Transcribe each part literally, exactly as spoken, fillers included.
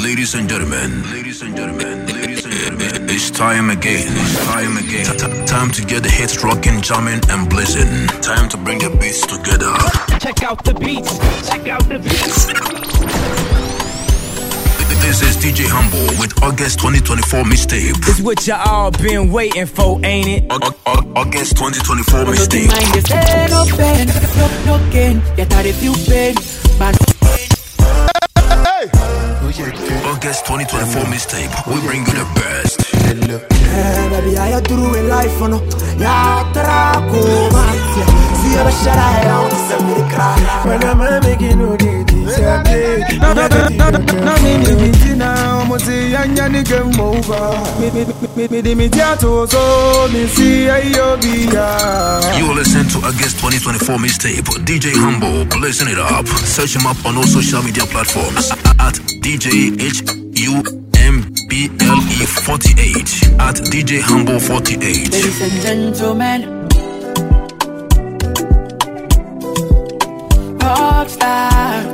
Ladies and gentlemen, ladies and gentlemen, ladies and gentlemen, it's time again, it's time again. T- time to get the hits rocking, jamming, and blazing. Time to bring the beats together. Check out the beats, check out the beats. This is D J Humble with August twenty twenty-four mixtape. It's what you all been waiting for, ain't it? O- o- August twenty twenty-four mixtape. No pain, no, no gain. Yet I if you pain, man. August twenty twenty-four mistake, we bring you the best. Yeah, baby, I do in life, you know. Yeah, traco, see you shut out, send me the cry. When I'm making you do this, yeah, no, no, no, no, no, me now, I'm say, I'm gonna get over. Me, me, me, me, me, so me see you be. You listen to August twenty twenty-four mixtape. D J Humble, blazing it up. Search him up on all social media platforms at D J H U M B L E forty-eight at D J Humble forty-eight. Ladies and gentlemen, rockstar.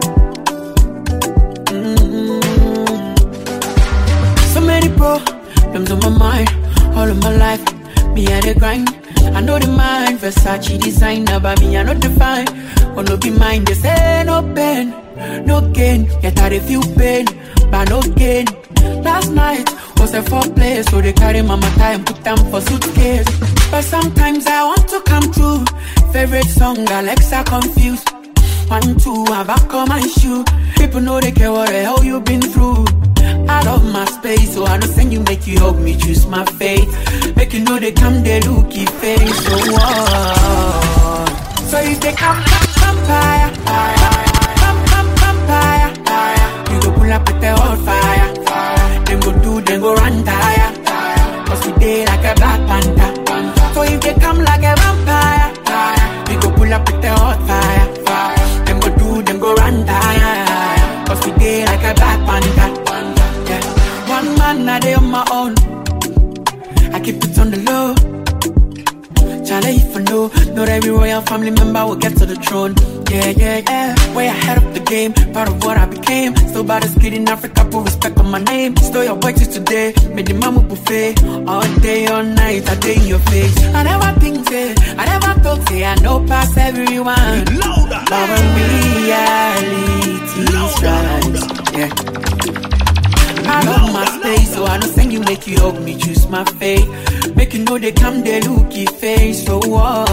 Mm-hmm. So many problems on my mind, all of my life. Me at the grind. I know the mind, Versace designer, but me I know the fine. Wanna be mine, they say no pain, no gain. Yet I feel pain, but no gain. Last night was a foreplay, so they carry mama tie and put them for suitcase. But sometimes I want to come true. Favorite song, Alexa confused. One, two, I back on my shoe. People know they care what the hell you been through. I love my space, so I don't send you, make you help me choose my fate. Make you know they come, they looky face, so what? So if they come, come, vampire, come, come, vampire, you go pull up with the old fire. Them go do, them go run tire. Cause we day like a black panther. So if they come like a vampire, we go pull up with the hot fire. Them go do, them go run tire. Cause we day like a black panther. Yeah. One man, I day on my own. I keep it on the low. Charlie, if I know, not every royal family member will get to the throne. Yeah, yeah, yeah. Way ahead of the game, part of what I became. Still by the skid in Africa, put respect on my name. Still your boy till today, made the mama buffet. All day, all night, I day in your face. I never think, say, I never thought, say, I know past everyone. Love and reality's right. Yeah. I love my space, so I don't send you, make you help me choose my fate. Make you know they come, they looky face, so what?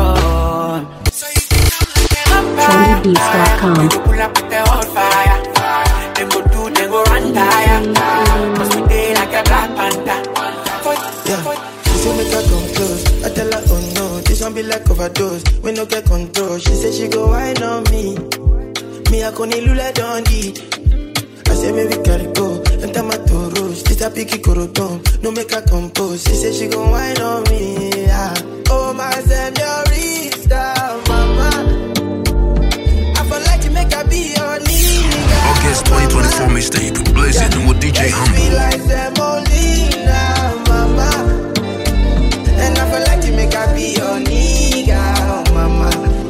Trendy Beats dot com. You go pull up with the hot fire. Them go do, them go run tire. Cause we day like a black panther. Yeah, she say make her come close. I tell her, oh no, this one be like overdose. We no get control. She say she go wine on me. Me I koni lula don't eat. I say maybe carry go. Enter my toros. This a picky coroton. No make her compose. She say she go wine on me. Yeah. Oh my señorita, mama. I feel like you make her be your nigga. August twenty twenty-four mixtape, blazing yeah. with D J Humble. Be like Semolina, mama. And I feel like you make her be your nigga, oh, mama.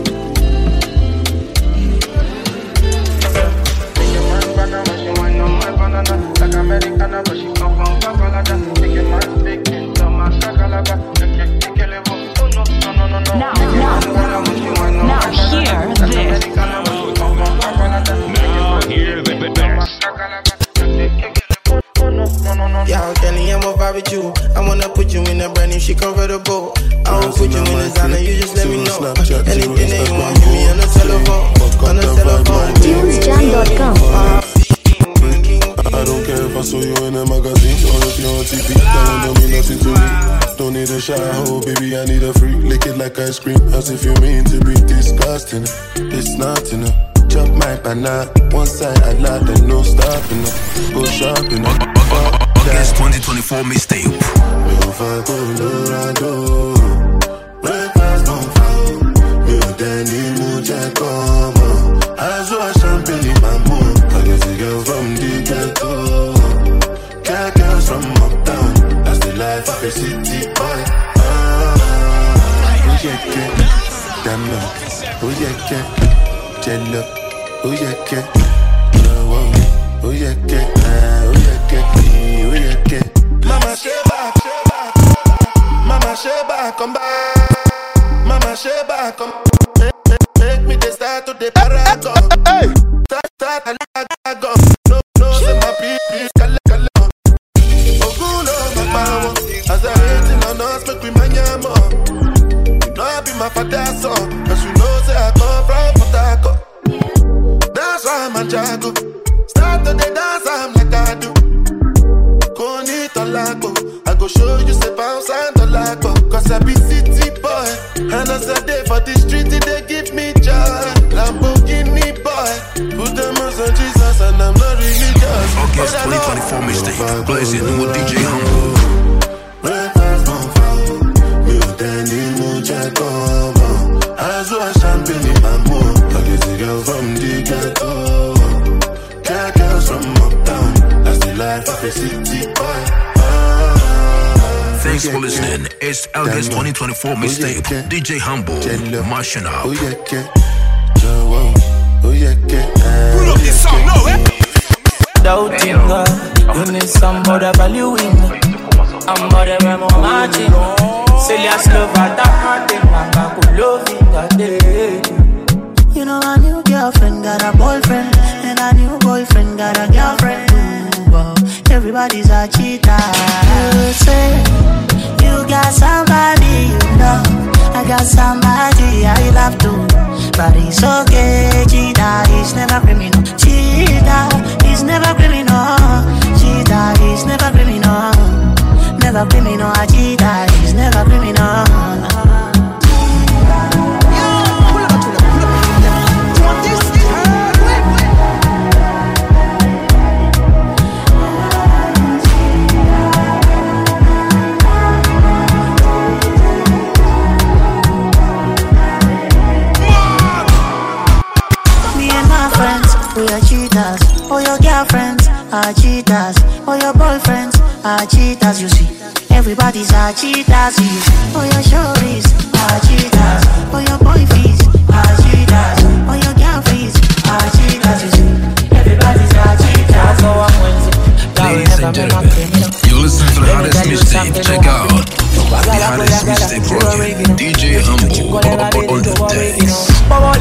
Like Americana, but she come from Babalada. Make your mind big into my sagalaba. Now, now, now hear this. Now hear the best. Yeah, Kelly, I'm over with you. I wanna put you in a brand new shit convertible. I won't put you in a Zana, you just let me know. Anything that you want, give me on the telephone. On the telephone. tunes jam dot com. I don't care if I saw you in a magazine or if you're on T V. That don't mean nothing to me. Don't need a shower, baby, I need a freak. Lick it like ice cream, as if you mean to be disgusting. It's not enough. Chop my banana, one side I lie, then no stopping up. Go shopping up. August twenty twenty-four mixtape. Over Colorado, breakfast on fire. Me Danny Muja come. I saw a champagne in my mood. I guess a girl from the ghetto. Cat girls from uptown. That's the life of a city boy. Ah, oh yeah, yeah. Damn no. Oh yeah, yeah. Jello. Oh yeah, yeah. No, oh yeah, yeah. yeah, oh yeah, yeah. Mama Sheba, Mama Sheba, come back. Mama Sheba, come make, make, make me the start to the paragon. Hey, start, start, I go. No, no, say my people, kale, kale. Ogulo, my power. As I hating on us, make we manyamo. You know I be my father's son, cause you know say I come from Port Harcourt. That's why I'm a jago. Start to the dance, I'm like I do. Koni tolago, I go show you say bounce and tolago. Cause I be city boy, and as I day for the street, they give me joy. Lamborghini boy, put them on Jesus and I'm not religious. August twenty twenty-four mistake, blazing with D J Humble. Breakfast on fire, me dandy mucha como. As I champagne in my mood, I get a girl from the ghetto. Cat girls from uptown, that's the life of a city boy. Ah, Thanks for listening. It's August twenty twenty-four mistake. D J Humble, mashing up. Oh yeah, yeah. Joe, oh yeah, yeah. Pull up this song, no, eh? Doubting God, you need somebody valuing. I'm more than more matching. Celia's love at the heart, I'm back with loving a day. You know a new girlfriend got a boyfriend, and a new boyfriend got a girlfriend. Well, everybody's a cheater. You say you got somebody, you know. I got somebody I love to, but it's okay. Cheater is never criminal. Cheater is never criminal. Cheater is never criminal. Never criminal. A cheater is never criminal. We are cheaters, all your girlfriends are cheaters, all your boyfriends are cheaters, you see. Everybody's a cheaters, you see. All your shorties are cheaters, all your boyfriends are cheaters, all your girlfriends are cheaters, you see. Everybody's a cheaters. Ladies and gentlemen, you listen to the hottest mixtape. Check out the hottest mixtape rocking. D J Humble on the decks.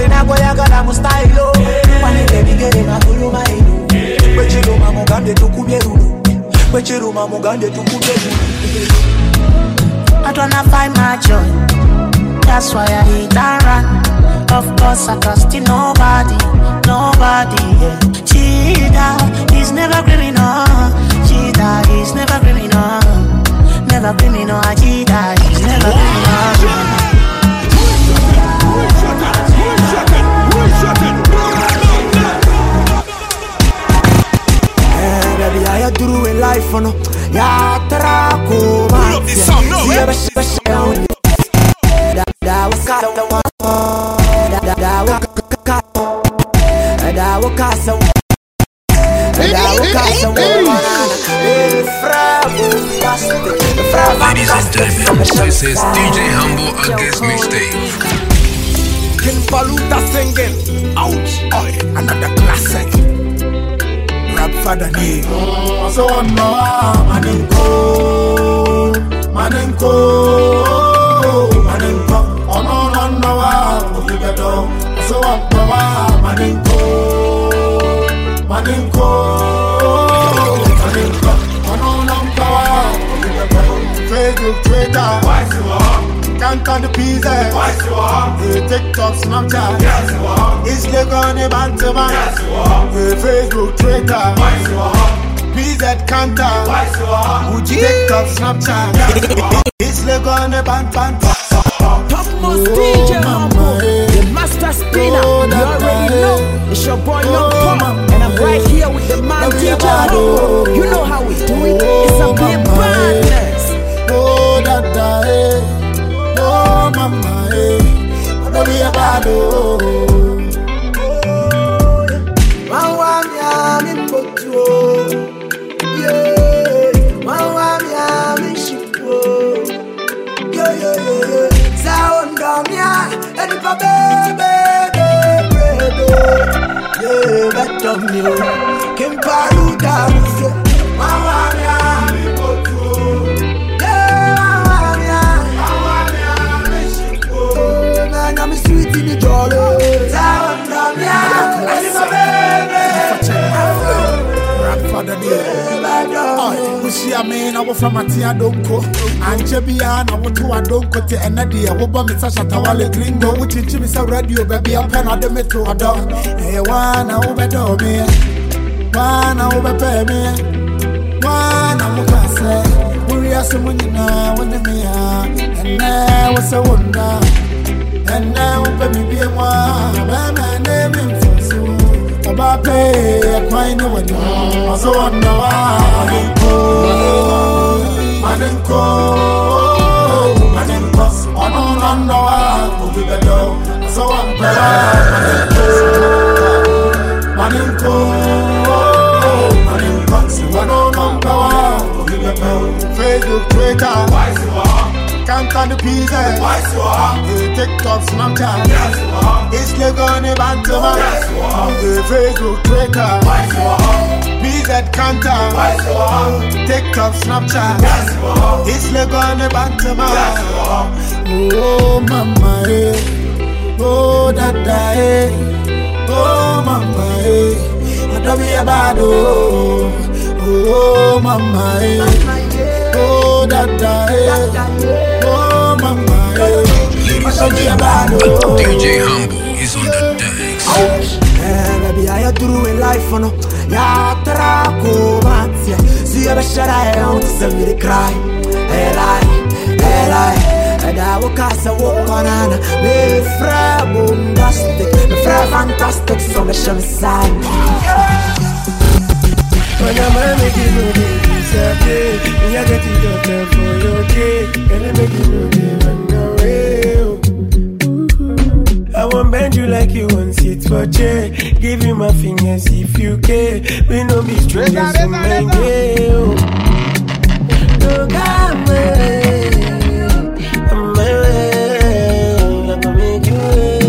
I don't find my joy, that's why I hate and run. Of course I trust in nobody, nobody, yeah. Cheater is never criminal. Cheater is never criminal. Never criminal. A cheater is never criminal. Hey baby, how you do in life, you know? Ya traco, man. Pull up this song, no, eh? That was cut on the one. That was cut. That was cut. Ladies and gentlemen, this is D J Humble against mixtape. King Paluta singing, ouch, oh, another classic. Rap father name. So no, Manenko, Manenko, Manenko. Oh no no no, you get on. So I'm Manenko, Manenko, Manenko. Oh no no no, Facebook, Twitter, why so up? Can't on the pizza, why so up? TikTok, Snapchat, yes you are. It's like on the bantam, yes you are. Facebook, Twitter, why so up? P Z Kanta, why so up? TikTok, Snapchat, yes you are. It's like on the bantam. Topmost D J Humble, the master spinner. You already know it's your boy Young Puma, and I'm right here with the man D J Humble. You know how we do it. It's a big madness. Oh, that day, oh, mama, eh, I don't be a bad oh. Mama, I'm put you, yeah. Mama, I'm shipo, yeah, yeah, yeah. Sound down, yeah, and if a baby, baby, yeah, that of you, Kim Paluta, I'm sweet in the jolly. Grandfather dear, we see a man over from Matia Donko, and Jebiana, what to a Donko to an idea, who bomb such a Tawale Gringo, which is Jimmy's a radio, baby, a pen of the metro, a dog. Hey, one over door me, one over pay me, one over say, we are someone you know when they are, and now was a wonder. And now, baby, be a one, my name is so. About pay a quine of a dog, so on the Manenko, Manenko, Manenko, on the one, with the dog, so on the Manenko, Manenko, so on the one, with the dog, Facebook, Twitter, can't on the pizza. Yes, you are. You TikTok, Snapchat. Yes, you are. It's like on a bantama. Yes, you are. You Facebook, Twitter. Yes, you are. P Z Kanta. Yes, you are. TikTok, Snapchat. Yes, you are. It's like on a bantama. Yes, you are. Oh, mama, eh. Oh, dada, eh. Oh, mama, eh. I don't be a bad, oh. Oh, mama, eh. Oh, dada, eh. Oh, mama, ladies and gentlemen, D J Humble is on the decks. Eh, baby, I through in life, no. Ya traco, matia. See you, shut I out, send me the cry. Hey, lie, hey, lie. And I walk as I walk on, and be fra bombastic, be fra fantastic, so me show me side. When I'm making you disappear, me I get it up there for your day. Can I make you run away? I won't bend you like you want sit for chair. Give you my fingers if you care. We no be strangers in my day. Look at me, I'm my way. I'm gonna make you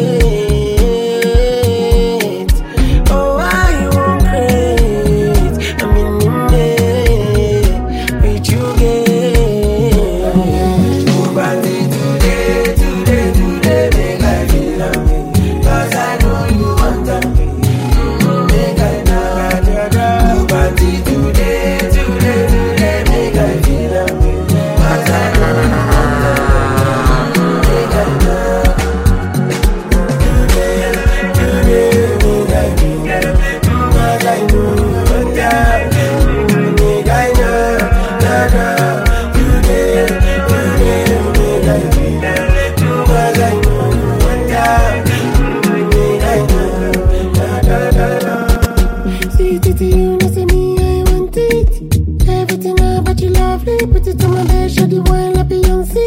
wait. Oh, why you won't crazy? I'm in the way with you get. Oh, body today, today, today, make I feel away. Cause I know you want that way. Make I know. Oh, body today, today, today, make I feel away. Cause I know you want that way. Make I know. Today, today, make I feel away. Cause I know you want that way. Make I know, da, da. Today, today, make I feel away. Cause I know you want that way. Make I know, da, da, da, da. See it to you, no say me, I want it. Everything about you lovely, put it on my bed, show the wine like Beyonce.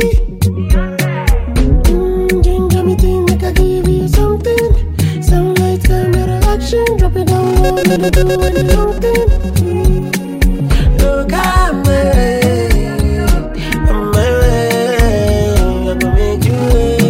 Mm, ginger me thing, make I give you something. Sound like camera action, drop it down low, never do anything. Look at me, I'm my way, I'm gonna make you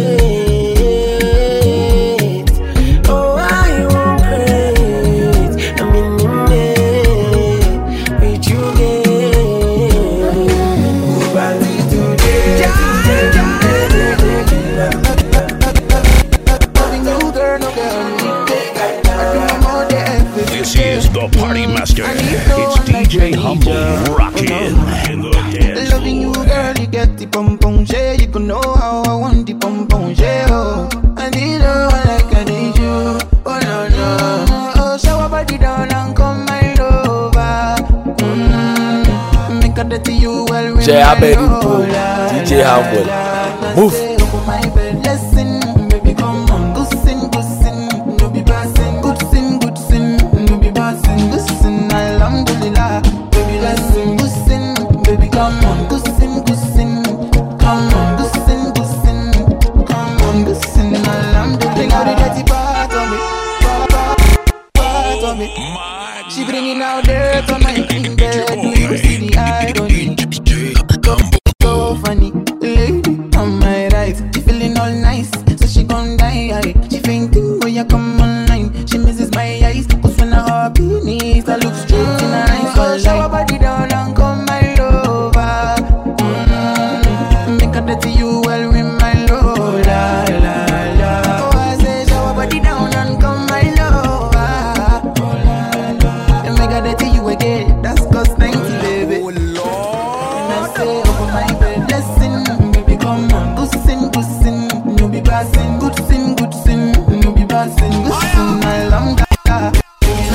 wait. Oh, why you won't crazy? I'm in the way with you get. Oh, body today, today, today, today, loving you, girl, no girl, you take I do more than everything. This is the Party Master. It's D J Humble rocking in the dance. Loving you, girl, you get the pom pom yeah. You can know how I want the pom pom yeah. Oh, I need you like I need you. Oh no no. Oh, shower body down and come right over. Mm-hmm. Make a dirty you well when Jay, I bet you roll do. out. D J Humble. Move. Say, open my bed, listen, baby, come on. Good sin, good sin, no be passing. Good sin, good sin, no be passing. Good sin, alhamdulillah, baby, listen. Good sin, baby, come on. Good sin, good sin, come on. Good sin, good sin, come on. Good sin, alhamdulillah. Bring out the dirty part of me, part, part of me. She bringing out dirt on my finger. Do you see the irony? So funny, lady on my right. She feeling all nice, so she gon' die. She fainting when you come online. She misses my eyes, cause when I hop in knees, I look straight in her eyes. So shower body down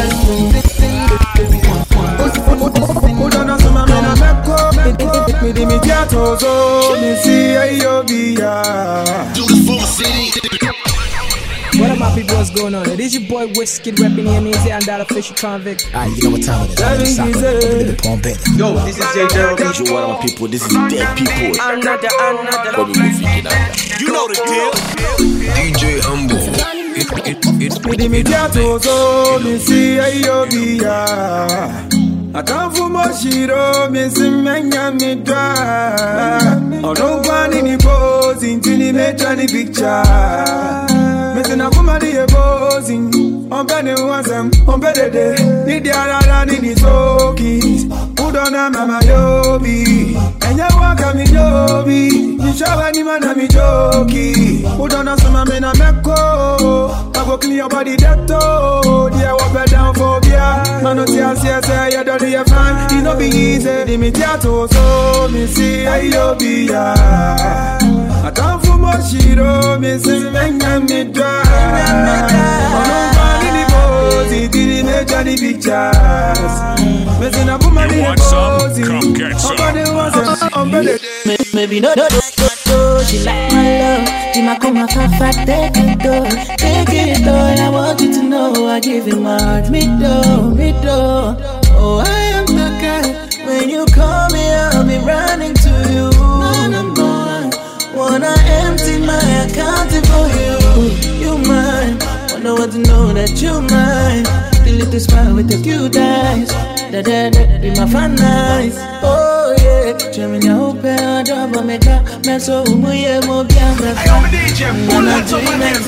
What up, my people? What's going on? It is your boy Wizkid repping the Easy and that official convict. Alright, you know what time it is. I'm gonna stop it. The Palm Bay. Yo, this is J Gerald. You what up, my people? This is Dead People. Another, another. What we moving out? You know the deal. D J Humble. It, it, it, Me di mi tiato so mi si ayo biya. Akanfu moshiro mi si menya mi dwa. Ono kwani ni pose intini mecha ni picture. Mese na kuma di e pose. Ompe ni wasem, ompe dede. Ni di arara ni di soki. Udona mama yobi. Enya waka mi yobi. Nishawa ni mana mi joki. Udona suma me na meko. I go clean your body that toe. Yeah, walk back down for beer. Man, no tears, yes, yeah, don't do your fine. It no be easy. Di mi tiato so mi si ayo biya. I come from Moshiro, mi si menya mi dwa. Ono kwani ni bozi, didi meja ni pictures. Mi si na kuma ni bozi. Omba wasem, omba de. Maybe no, no, no, no, she like my love. She ma come fa take it though, take it though. And I want you to know I give you my heart, me though, me though. Oh, I am the guy. When you call me, I'll be running to you. No, no, no. Wanna empty my account for you. You mine. Wanna want to know that you mine. Delete the smile with the cute eyes. Da da da, be my fun eyes. Oh yeah, Germany open a job and make a mess of me. I'm a D J, pull up to my next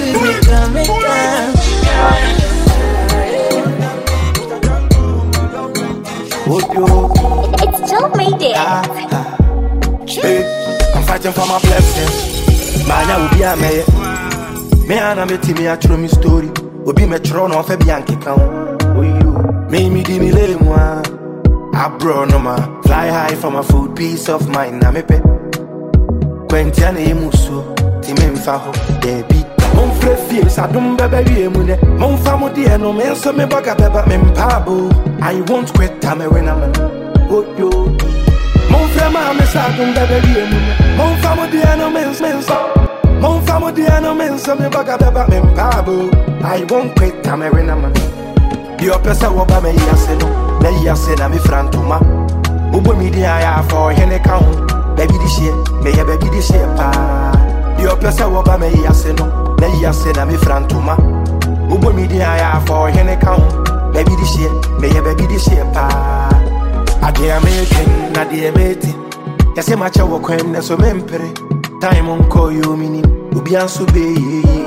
It's still made it. Hey, I'm fighting for my blessings. Man, I will be a mayor. Me and I'm a team, I throw me story. Will be my throne of a Bianchi count. Me, me, give me lay one. I brought no man. Fly high for my food, peace of mind. I'm a pet. Quentiana Emuso, Timem Faho, Debbie. Mon frère fils, I don't baby mune. Mon famo dear no man, so me bugger pepper, mem pabo. I won't quit time when I'm oh yo. Mon frère, mamma, I don't baby mune. Mon famo dear no man's men's. Mon famo dear no man, so me bugger pepper, mem pabo. I won't quit time when I'm your person will buy me yaseno, na yasena mi frantuma. Ubo media ya for hene count, baby this year, may ya baby this year pa. Your person will buy me yaseno, na yasena mi frantuma. Ubo media ya for hene count, baby this year, may ya baby this year pa. I dear making, na dear mate. Yase macha wo kwen na so mempere. Time on call you mini, ubi ansu be.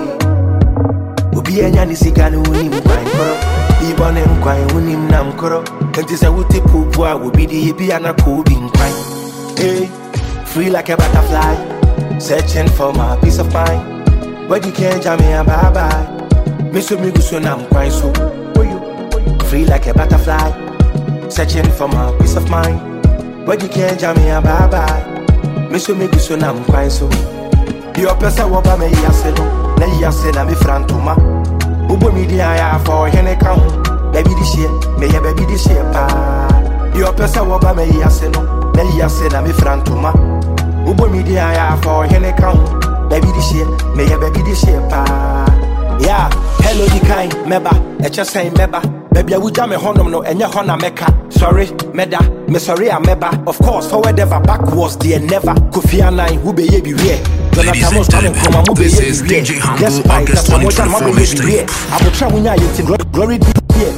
Ubi enya ni sigani uni mkwankoro. Iban and quine winning Namkoro. And this a wooty poop will be the Ibiana coding quine. Hey, free like a butterfly, searching for my peace of mind. But you can't jam me a bye bye. Miss Migusun, I'm quite so. Free like a butterfly, searching for my peace of mind. But you can't jam me a bye bye. Miss Migusun, I'm quite so. Your person will buy me yaseno, na yasena mi frantuma. Ubo media ya for hene count, baby this year, may ya baby this year pa. Your person will buy me yaseno, na yasena mi frantuma. Ubo media ya for hene count, baby this year, may ya baby this year pa. Yeah, hello the kind, meba, e just say meba. Baby, I would jam a honum no and your honor mecca. Sorry, meda, me sorry, I'm meba. Of course, forward ever, backwards, dear never. Kofi Annan, who be ye be here. Ladies and gentlemen, this is D J Humble August twenty twenty-four mixtape. I will try when I get glory be here.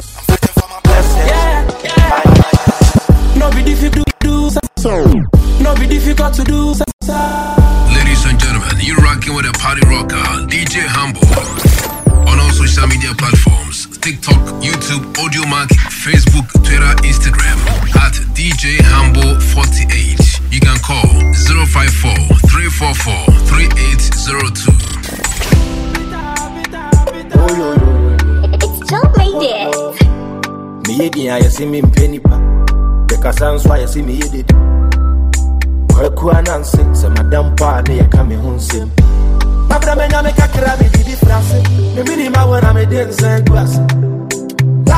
No be difficult to do, no be difficult to do. Ladies and gentlemen, you're rocking with a party rocker, D J Humble. On all social media platforms, TikTok, YouTube, Audiomack, Facebook, Twitter, Instagram, at D J Humble forty-eight. You can call zero five four, three four four, three eight zero two. It's still made it. Me yedi ya see me penipa. Because that's why I see me yedi. Kwaku anansi, se madam pa ne ya kame hunsim. Mabra menya me kakra me di difference. Me minima when I'm a dance glass.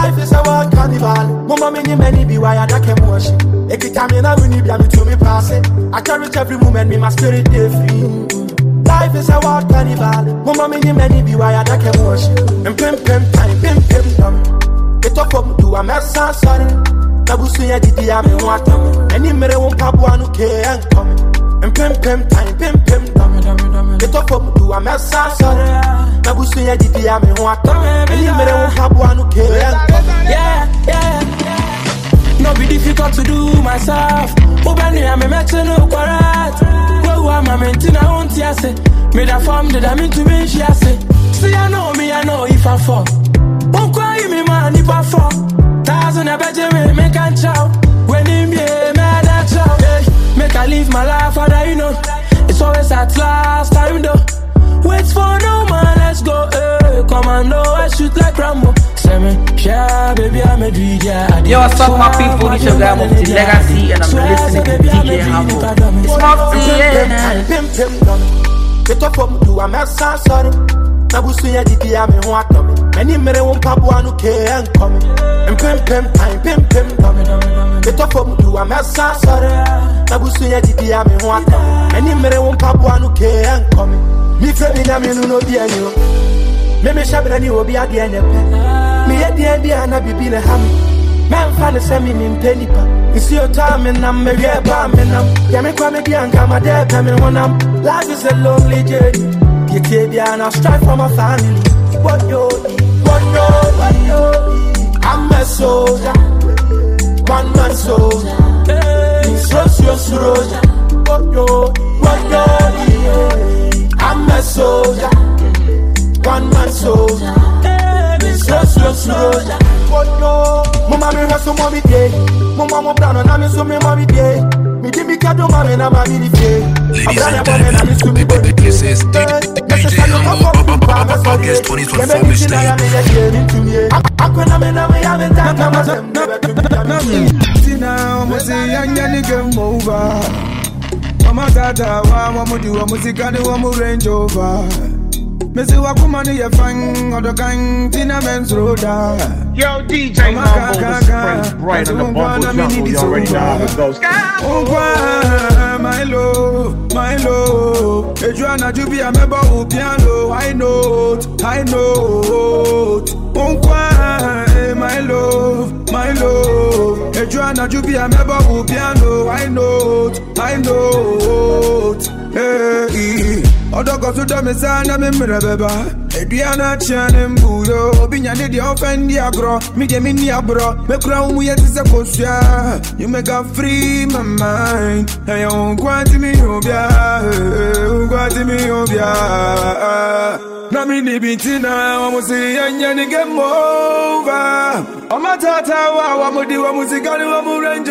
Life is a wild carnival. Mama many many be wired I can wash it. Every time you know me, be to me pass it. I cherish every moment, me my spirit day free. Life is a wild carnival. Mama many many be wired I can wash it. And pim pim time, pim pim dummy. Get up up to a mess sorry. Nabusu ya didi ya me water. Any mere won't pop one who can come. And pim pim time, pim pim dummy. Get up up to a mess sorry. Nabusu ya didi ya me water. Any mere won't pop one who can come. Yeah, yeah. No be difficult to do myself. Ubani ame meche no kwarat. Who am I maintain I want ya say. Me da form that I mean to me she say. See I know me I know if I fall. Won't cry me man if I fall. Thousand a better me make and chow. When him be mad at chow. Hey, make I live my life how you know. It's always at last time though. Wait for no man, let's go. Hey, commando, I shoot like Rambo. Yeah, baby, I'm a D J. Yo, what's up, my people? This is your guy, Mufti Legacy, and I'm listening to D J Hambo. It's Mufti, yeah. Pim pim dummy. Get up up to a mess, sorry. Nabusu ya didi ya me water me. Many mere won't pop one who can come. And pim pim time, pim pim dummy. Get up up to a mess, sorry. Nabusu ya didi ya me water. Many mere won't pop one who can come. Me friend me na me no dear you. Me me shabra ni obi ade ene pe. Me ye de bia na bibi na ham. Man fa ne se me me mpeni pa. Isi o time na me ye ba me nam. Ya me kwa me bia nka ma de pe me wonam. Life is a lonely journey. Get bia na strive for my family. What yo, what yo, what yo. I'm a soldier. One man soldier. Hey, so so soldier. What yo, what yo. I'm a soldier. One man soldier, slow, slow, slow. But no, mama me hustle mommy day. Mama mo brown and I'm so me mommy day. Me give me cado mommy na mommy the day. Ladies and gentlemen, this is D J Hambo August twenty twenty-four mixtape. I'm gonna me na me have it down. Now, I'm say young young nigga over. Mama tata wa wa do wa music and wa range over. Me say wa kuma ni ye fang odo kan tina men's roda. Yo, D J Hambo, the Springs right on the bumble jungle. You already know how it goes. Oh, my love, my love. Adriana Jubi, I'm about to piano. I know, I know. Oh, my love, my love. Adriana Jubi, I'm about to piano. I know, I know. Hey. Odo go to them sana me mrebeba Ediana chane mbudo Obinya ne di offend di agro Mi ge mi ni abro Me kura umu ye tise kosya You make a free my mind Hey ungwati mi obya Ungwati mi obya Na mi ni bitina Wa musi yenye ni game over Oma tata wa wa mudi wa musikani wa mu range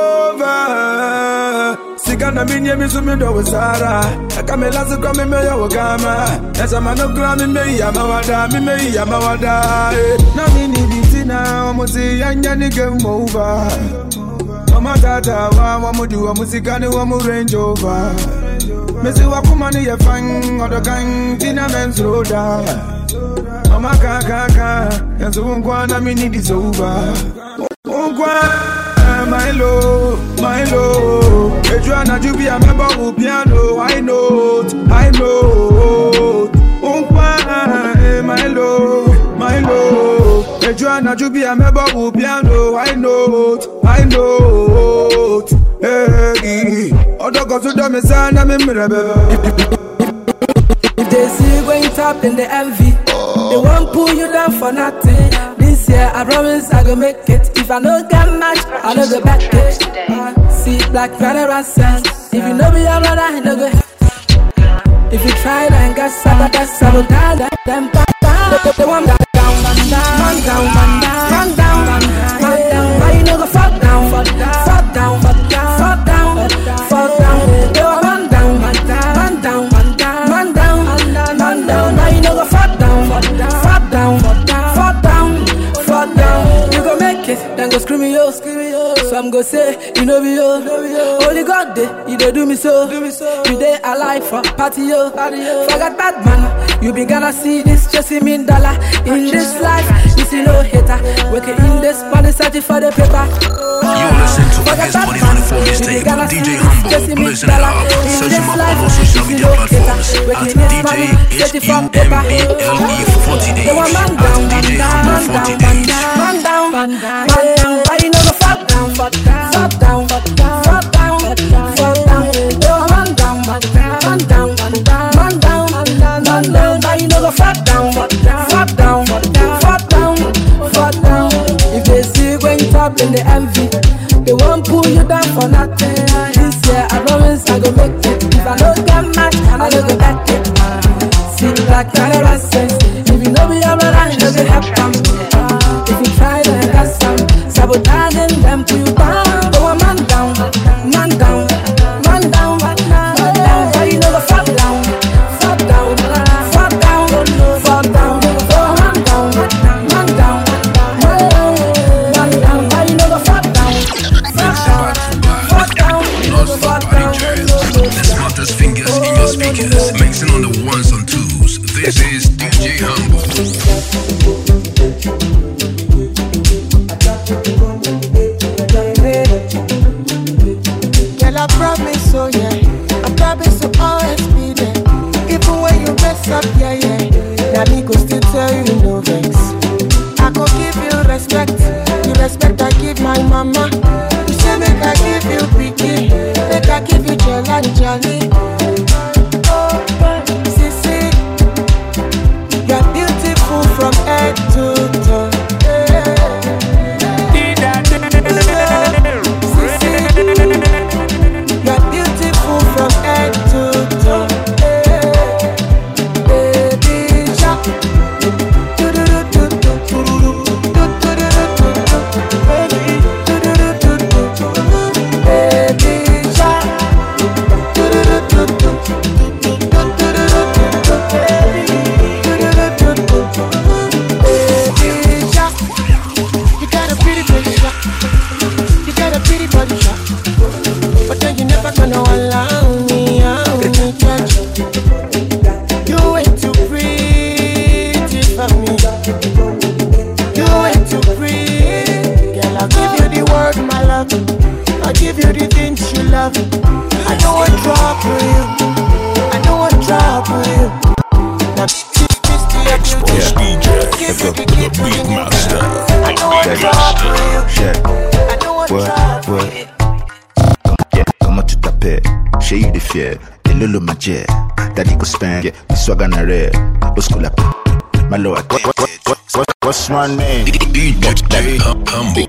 over Sikana minye misumi do wasara Akamela zikwa mime ya wakama Esa mano kura mime ya mawada Mime ya mawada Na mini bitina Wamusi yanya ni game over Mama tata wa wamudi wa musikani wa mu range over Mesi wakumani ya fang Odo gang tina men's roda Mama kaka Yansu unkwa na mini disova Unkwa My love, my love. Adriana Jubi, I'm about to piano. I know, I know. Unkwa, my love, my love. Adriana Jubi, I'm about to piano. I know, I know. Hey, odo go to the mesana me mrebe. If they see you going top, then they envy. They won't pull you down for nothing. This year I promise I go make it. If I don't get match, I don't go back it. See black veteran sense. If you know me, I'm not I don't go. If you try and get some, that's some down. Them back down. They want that down, man down, man down, man down, man down, man down. Why you no go fall down, fall down, fall down, fall down, fall down. They want man down, man down, man down, man down, man down, man down. Why you no go fall down, fall down, fall down, fall down, fall down. You go make it. it, then go scream me yo, scream me yo. Some go say, you know me yo, only God day, you dey do me so, do me so. You dey alive for party yo, party yo. Forget bad man, you be gonna see this, chasing me dollar. In this life, you see no hater, working in this money, searching for the paper. You listen to August twenty twenty-four mixtape with D J Humble, listen it up, search him up on all social media platforms at D J H U M B L E forty-eight, at D J Humble forty-eight. Man down, man down, man down, why you know the fuck down, fuck down, fuck down, fuck down, fuck down, fuck down, yo, man down, man down, man down, man down, man down, man down, why you know the fuck down, fuck down, fuck down, fuck down, fuck down. If they see when you top in the envy, they won't pull you down for nothing. This year I promise I go make it. If I don't get mad, I don't go back it. See like I never sense. If you know me, I'm not, you know help them. If you try to get some, sabotaging them to you down. Go a man down, man down, man down, man down. Why you know the fuck down, fuck down, fuck down, fuck down. Go a man down, man down, man down. Why you know the fuck down, fuck down, fuck down, fuck down. The smartest fingers in your speakers, mixing on the ones and twos. This is D J Humble. Girl, I promise, oh yeah, I promise to always be there. Even when you mess up, yeah, yeah. Now me go still tell you no vex. I go give you respect, the respect I give my mama. You say make I give you picky, make I give you gel and jolly. Oh, Sissy, you're beautiful from head to toe. You're beautiful from head to toe. Baby, shark. I know what drop for you. I know what drop for you. Now Expose D J, the, the beat master. I know what drop for you. I know what drop for you. Yeah, comment tu t'appelles? Chez you de fier, et le magie. Daddy go spend, yeah, we swag on a red. What's cool up? My lord, what, what, what, what, what's my name? D J Humble.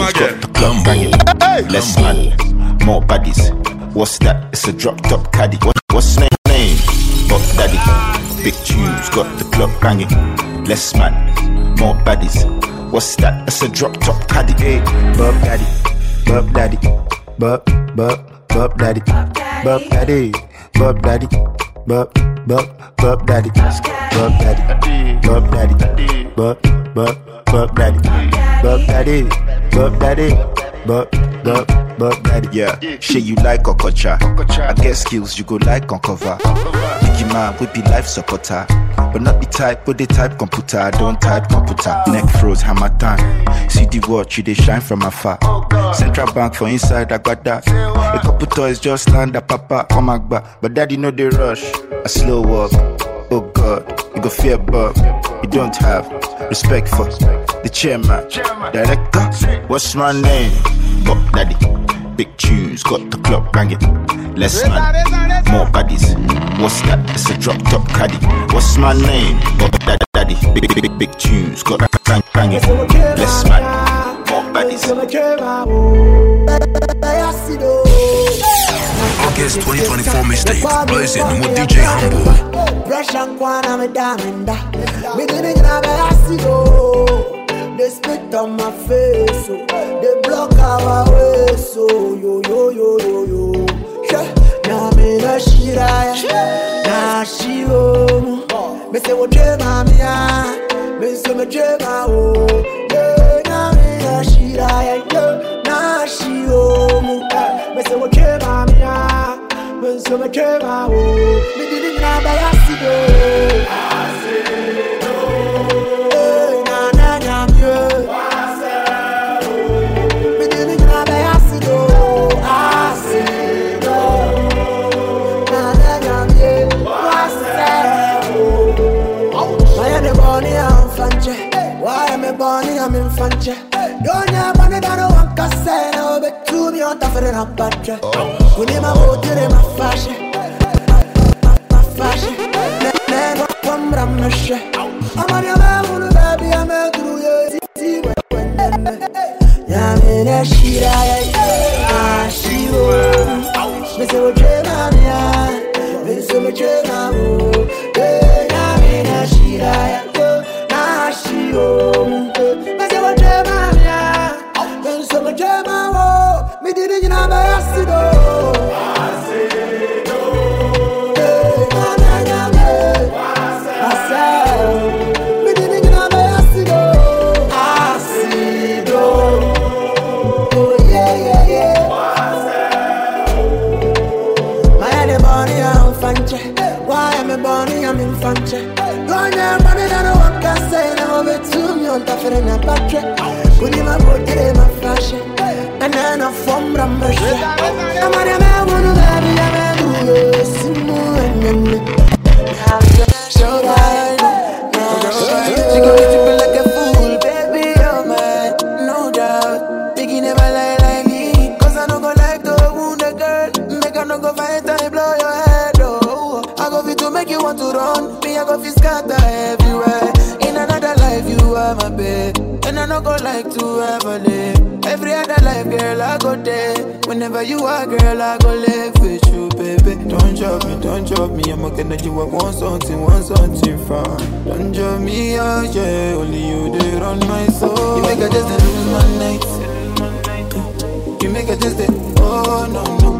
Less man, more bodies. What's that? It's a drop top caddy. What, what's name? Name? Bob Daddy. Big tunes, got the club banging. Less man, more bodies. What's that? It's a drop top caddy. Hey, Bob Daddy, Bob Daddy, Bob, Bob, Bob Daddy, Bob Daddy, Bob Daddy, Bob, Bob, Bob Daddy, Bob Daddy, Bob Daddy, Bob, Bob, Bob Daddy, Bob Daddy, Bob Daddy, Bob, Bob, Bob Daddy. Yeah, shit you like Okocha. I get skills you go like on cover. Biggie man, we be life supporter. But not the type, but the type computer. I don't type computer. Neck froze, hammer time. See the watch, you they shine from afar. Central bank for inside, I got that. A couple toys just land at papa, come back. But daddy know they rush. A slow walk. Oh God, you go fear Bob. You don't have respect for the chairman. Director, what's my name? Bob Daddy. Big tunes, got the club banging. Less man, more bodies. What's that? It's a drop top caddy. What's my name? Bob Daddy. Big, big, big, big tunes, got bang, banging. Less man, more bodies. August twenty twenty-four mistake, blazing with D J Humble. Pressure kwana me damenda. Me didn't grab a acido. They spit on my face, so they block our way, so yo yo yo yo yo. Now me na shira, na shiro. Me say what dream I'm ya, me say me dream I'm oh. Now me na shira. chema oh, me didn't know by accident. Hey, na na na me. Me didn't know by accident. Accident. Na na na me. Why am I born here in Fanche? Why am I born here in Fanche? Don't you money that I want to say now, but to me on top of the battery. When you my boat, you my fashion, my fashion. Never come from my shit. I'm on your man, baby, I'm a through your city. When I'm in a shit, I she will. Me say what you want, yeah. Me say what you want, yeah. I'm in a shit, I she will. Me say what you want, yeah. Me say what you want, me didn't know by accident. Why am I born here? I'm in Fanche. Don't you money that I want to say now, over to me on top of the battery. When you my boat, you my fashion, and then I'm from Ramasha. I'm on your man, baby, I'm a good Simon. So bad, she gon' get you like a fool, baby, oh man, no doubt. Biggie never lie like me, cause I don't go like to wound a girl. Make her no go fight and blow your head, oh. I go fit to make you want to run, me I go fit scatter everywhere. In another life you are my babe, and I don't go like to ever live. Every other life, girl, I go there. Whenever you are, girl, I go live with you, baby. Don't drop me, don't drop me. I'm looking at you, I want something, want something from. Don't drop me, oh yeah. Only you did on my soul. You make a just lose my night. You make a just oh no no.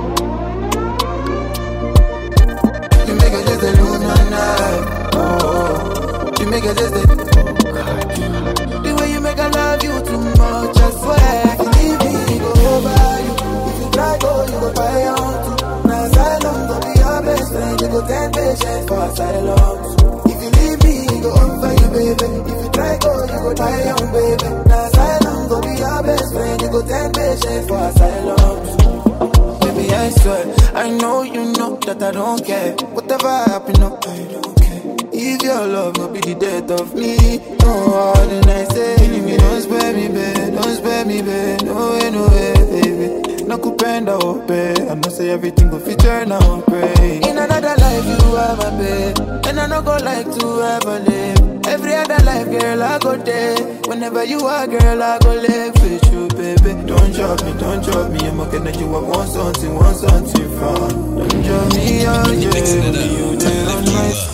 You make a just lose my night. Oh, you make a just the way you make I love you too much, I swear. If you leave me, go over you. If you try go, you go buy on too. Now asylum, go be your best friend. You go ten patients for asylum. If you leave me, go on for you, baby. If you try go, you go buy on, baby. Now asylum, go be your best friend. You go ten patients for asylum. Baby, I swear, I know you know that I don't care. Whatever happen, no, I don't care. If your love will be the death of me, no harder than I say. Me don't spare me, babe, don't spare me, babe. No way, no way, baby. No kupenda ope, I know say everything go fit turn out great. In another life you are my babe, and I no go like to ever live. Every other life, girl, I go there. Whenever you are, girl, I go live with you, baby. Don't drop me, don't drop me. I'm looking at you, I want something, want something from. Don't drop me, oh yeah. You did on my.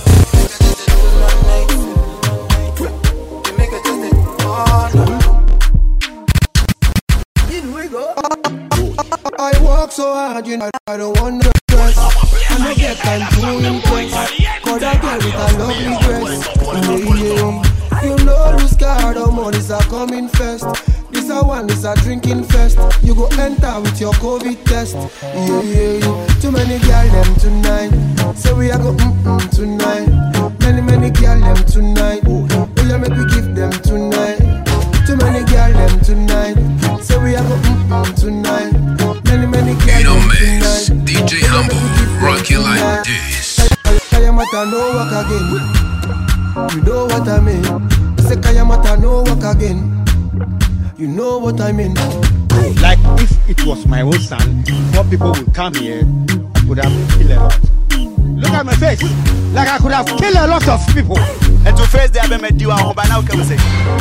I work so hard, you know, I don't want to dress. I don't get time to impress. Cause I girl with a lovely dress. Yeah, yeah. You know, lose card or money's are coming first. This a one, this a drinking fest. You go enter with your COVID test. Yeah, yeah, yeah. Too many girl them tonight. So we are go mm-mm tonight. Many, many girl them tonight. Oh, yeah, make we give them tonight. Too many girl them tonight. So we are go mm-mm tonight. Many, many girl them tonight. D J Humble, rock you like this. Kayamata no walk again. You know what I mean. Say Kayamata no walk again. You know what I mean. Like if it was my own son, more people would come here, I could have killed a lot. Look at my face. Like I could have killed a lot of people. And to face the I met you and by now can we say?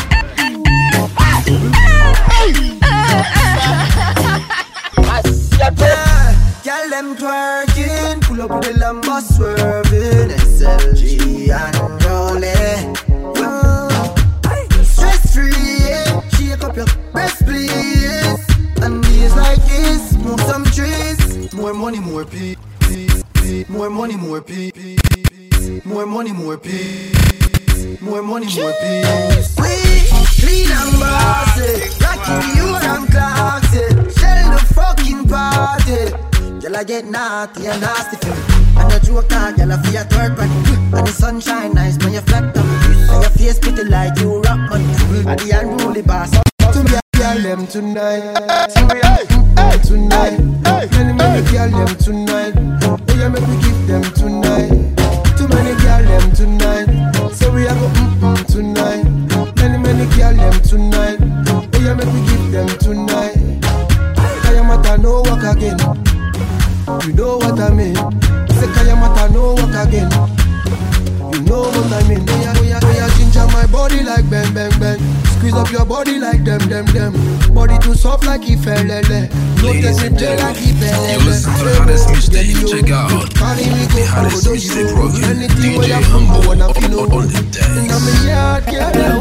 Girl them twerking, pull up with the Lambo swerving, S L G and rolling. Stress free, yeah. Shake up your breast please. And days like this, move some trees. More money, more peace. More money, more peace. More money, more peace. More money, more peace. We clean and bossy, rocking you and classy. Shell the fucking party. Girl, I get naughty and nasty for me. And the joker, girl, I feel a twerk on it. And the sunshine nice when you flat on me. And your face pretty like you rock money. And the unruly boss. To me, girl, them tonight. To me, hey, hey, tonight. Many, many girl, them tonight. Oh, yeah, make we give them tonight. Too many girl, them tonight. So we have a mm-mm tonight. Many, many girl, them tonight. Oh, yeah, make we give them tonight. Kayamata, no walk again. You know what I mean. Say Kayamata, no walk again. You know what I mean. Oh yeah, oh yeah, oh yeah, ginger my body like bang, bang, bang. Squeeze up your body like them, them, them. Body too soft like Ifelele. Ladies and gentlemen, you listen to the hottest mixtape. Check out the hottest mixtape rockin'. D J Humble on the day. And I'm a yard girl.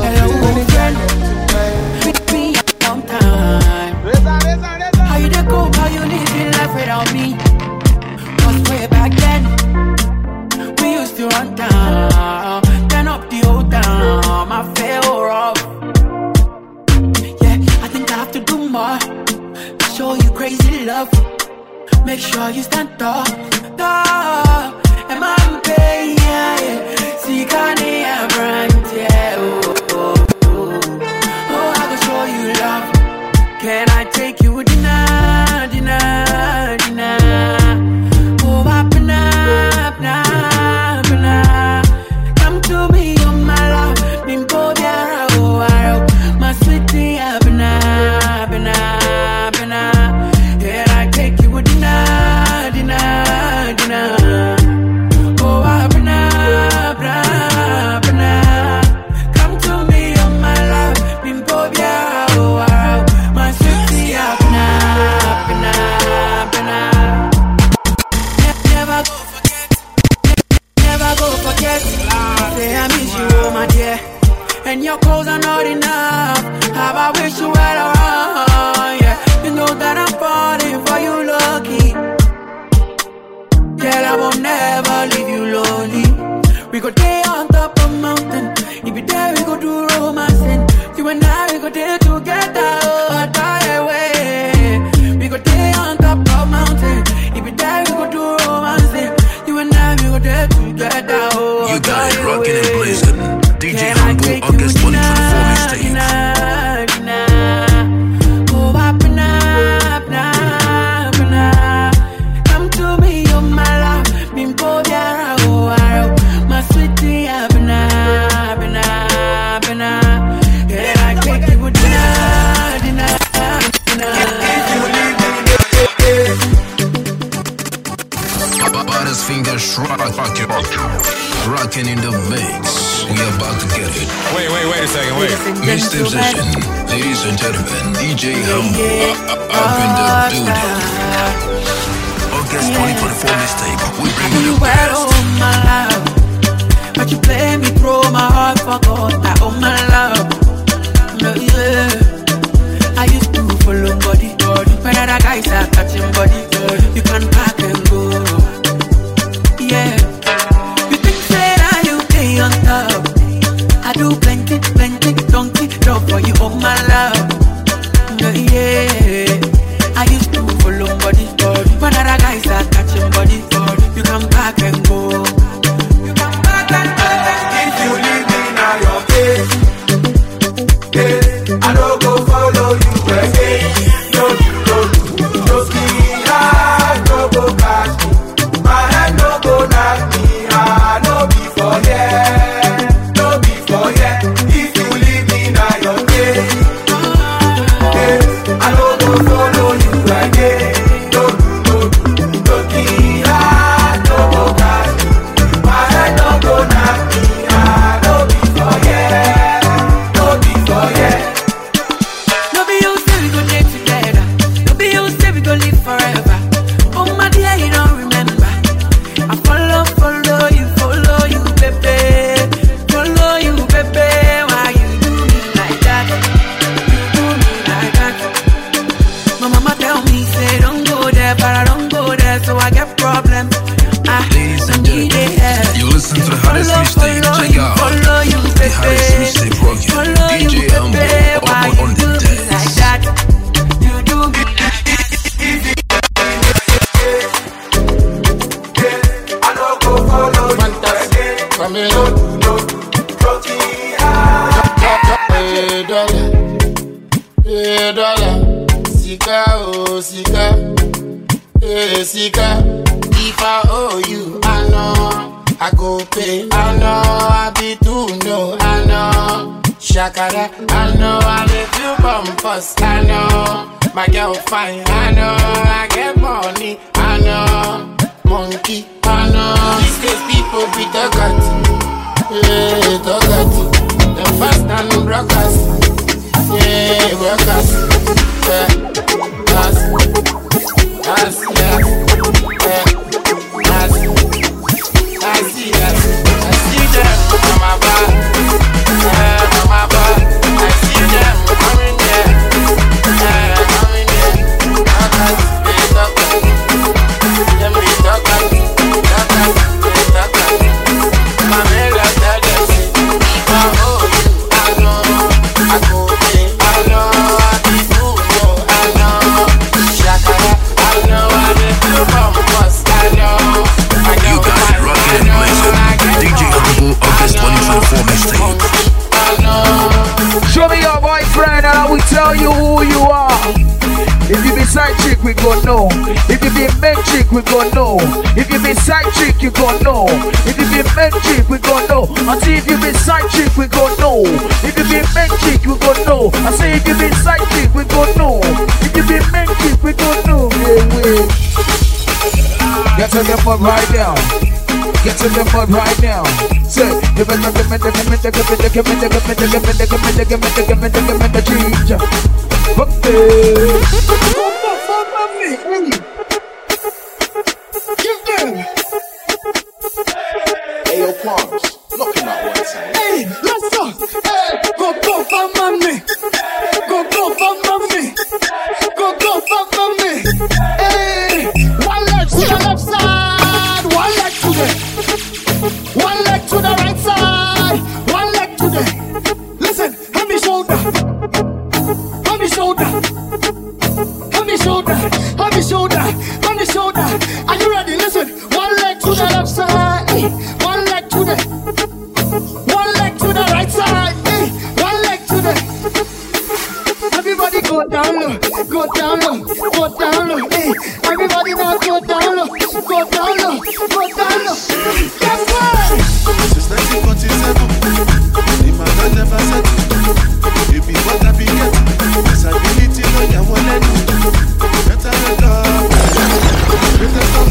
How you dey go? How you living life without me? Was way back then. We used to run down, turn up the old town. I feel rough. Yeah, I think I have to do more to show you crazy love. Make sure you stand tall, tall. And I'm paying, yeah, yeah. See, can I brand, yeah. Oh, oh, oh. Oh, I can show you love. Can I take you dinner, dinner, dinner? Oh, up and up, up and up. Come to me, oh my love. Bimbo biara, oh, I my sweetie, up and up, and up, and up. Can I take you dinner, dinner, dinner? Oh, up and up, up and up. Come to me, oh my love. Bimbo biara, oh, I my sweetie, up and up, and up, and up. Never go forget, never go forget. Say I miss you, oh my dear. And your clothes are not enough. How I wish you were around, yeah. You know that I'm falling for you, lucky. Girl, I will never leave you lonely. We go day on top of mountain. If you there, we go do romancing. You and I, we go there together, oh, die away. We go day on top of mountain. If you there, we go do romancing. You and I, we go there together, oh, you got it rockin' and blazing. D J Humble, August twenty twenty-four mixtape. Oh, up and up, up and up. Come to me, oh my love. Bimbo biara, oh, I my sweetie, up and up, and up, and up. Can I take you dinner, dinner, dinner? Baddest fingers rockin', rockin' in the mix. We about to get it. Wait, wait, wait a second, wait. Mixtape session, ladies and gentlemen. D J Humble up in the building. August twenty twenty-four mixtape. We bring you the best. Oh my love, but you play me through my heart for God. Oh my love, yeah. I used to follow body, but other guys are catching body. You can pack and go, yeah. You think that I you stay on top? I do plenty, plenty, donkey, drop for you, oh my love, yeah. I used to follow body, but other guys are catching body. You can pack and go. You can pack and go. If you leave me now, your face, yeah, I don't go follow you again. No, no, no skin high, no go catch me. My head no go knock me. I no be for yeah, no be for yeah. If you leave me now, your face, yeah, I don't go follow you again. No, no, no skin high, no go catch me. My head no go knock me. I no be for yeah, no be for yeah. No be you say we go stay together. No be you say we go live forever. Oh my dear, you don't remember. I follow, follow you, follow you, baby. Follow you, baby. Why you do me like that? You do me like that. Hey, dollar, Sika, oh, Sika. Hey, Sika. If I owe you, I know I go pay. I know I be too no. I know Shakara. I know I live you bumpers. I know my girl fine. I know I get money. I know monkey. I know these days people be the cut. Yeah, the cut. Them fast and rockers. Yeah, workers. Yeah, us, us, yeah, yeah. I see that, I see them on my back, yeah, on my back. I see them coming there, yeah, coming there. Talkers, they talkers, them be talkers, talkers, they talkers. My man like that, they say, if I owe you, I know, I go pay, I know, I be too low, I know, Shakara, I know, I live you from us, I know. You guys are rocking and blazing. D J Humble August twenty twenty-four mixtape. Show me your boyfriend and I will tell you who you are. If you be side chick, we gon' know. If you be main chick, we gon' know. If you be side chick, you gon' know. If you be main chick, we gon' know. I say if you be side chick, we gon' know. If you be main chick, we gon' know. I say if you be side chick, we gon' know. If you be main chick, we gon' know. Yeah, wait. Get to the mud right now. Get to the mud right now. Say, give it, give it, give it, give it, give it, give it, give it, give it, give it, give it, give it, give it, give it, give it, the ginger. Okay. Give them. Hey, yo, Quams, look him out one time. Hey, let's go. Hey, go go for mommy. Go go for mommy. Go go for mommy. Hey, one leg to the left side, one leg to the, one leg to the right side, one leg to the. Listen, hand me shoulder, hand me shoulder, hand me shoulder, hand me shoulder, hand me shoulder. Are you ready? Listen, one leg to the left side, one leg to the, one leg to the right side, one leg to the. Everybody go down low, go down low, go down low. Hey, everybody now go down low, go down low, go down low. That's right. Since nineteen forty-seven, the man never said it. It be what I be getting. Disability, no, you won't let me. Better than love. Better than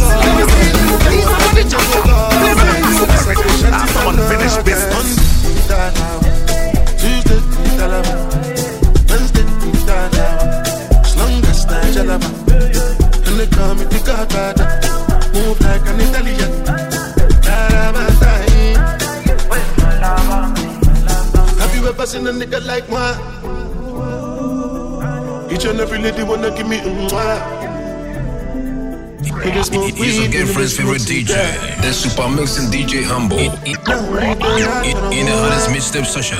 love. Someone finish business. Tuesday, Wednesday, as long as I jalaba, and they call me the Godfather. Move like an Italian. Have you ever seen a nigga like mine? Each and every lady wanna give me a mwah. He's a good friend's favorite D J. The super mixing D J Humble. In the hottest mixtape session.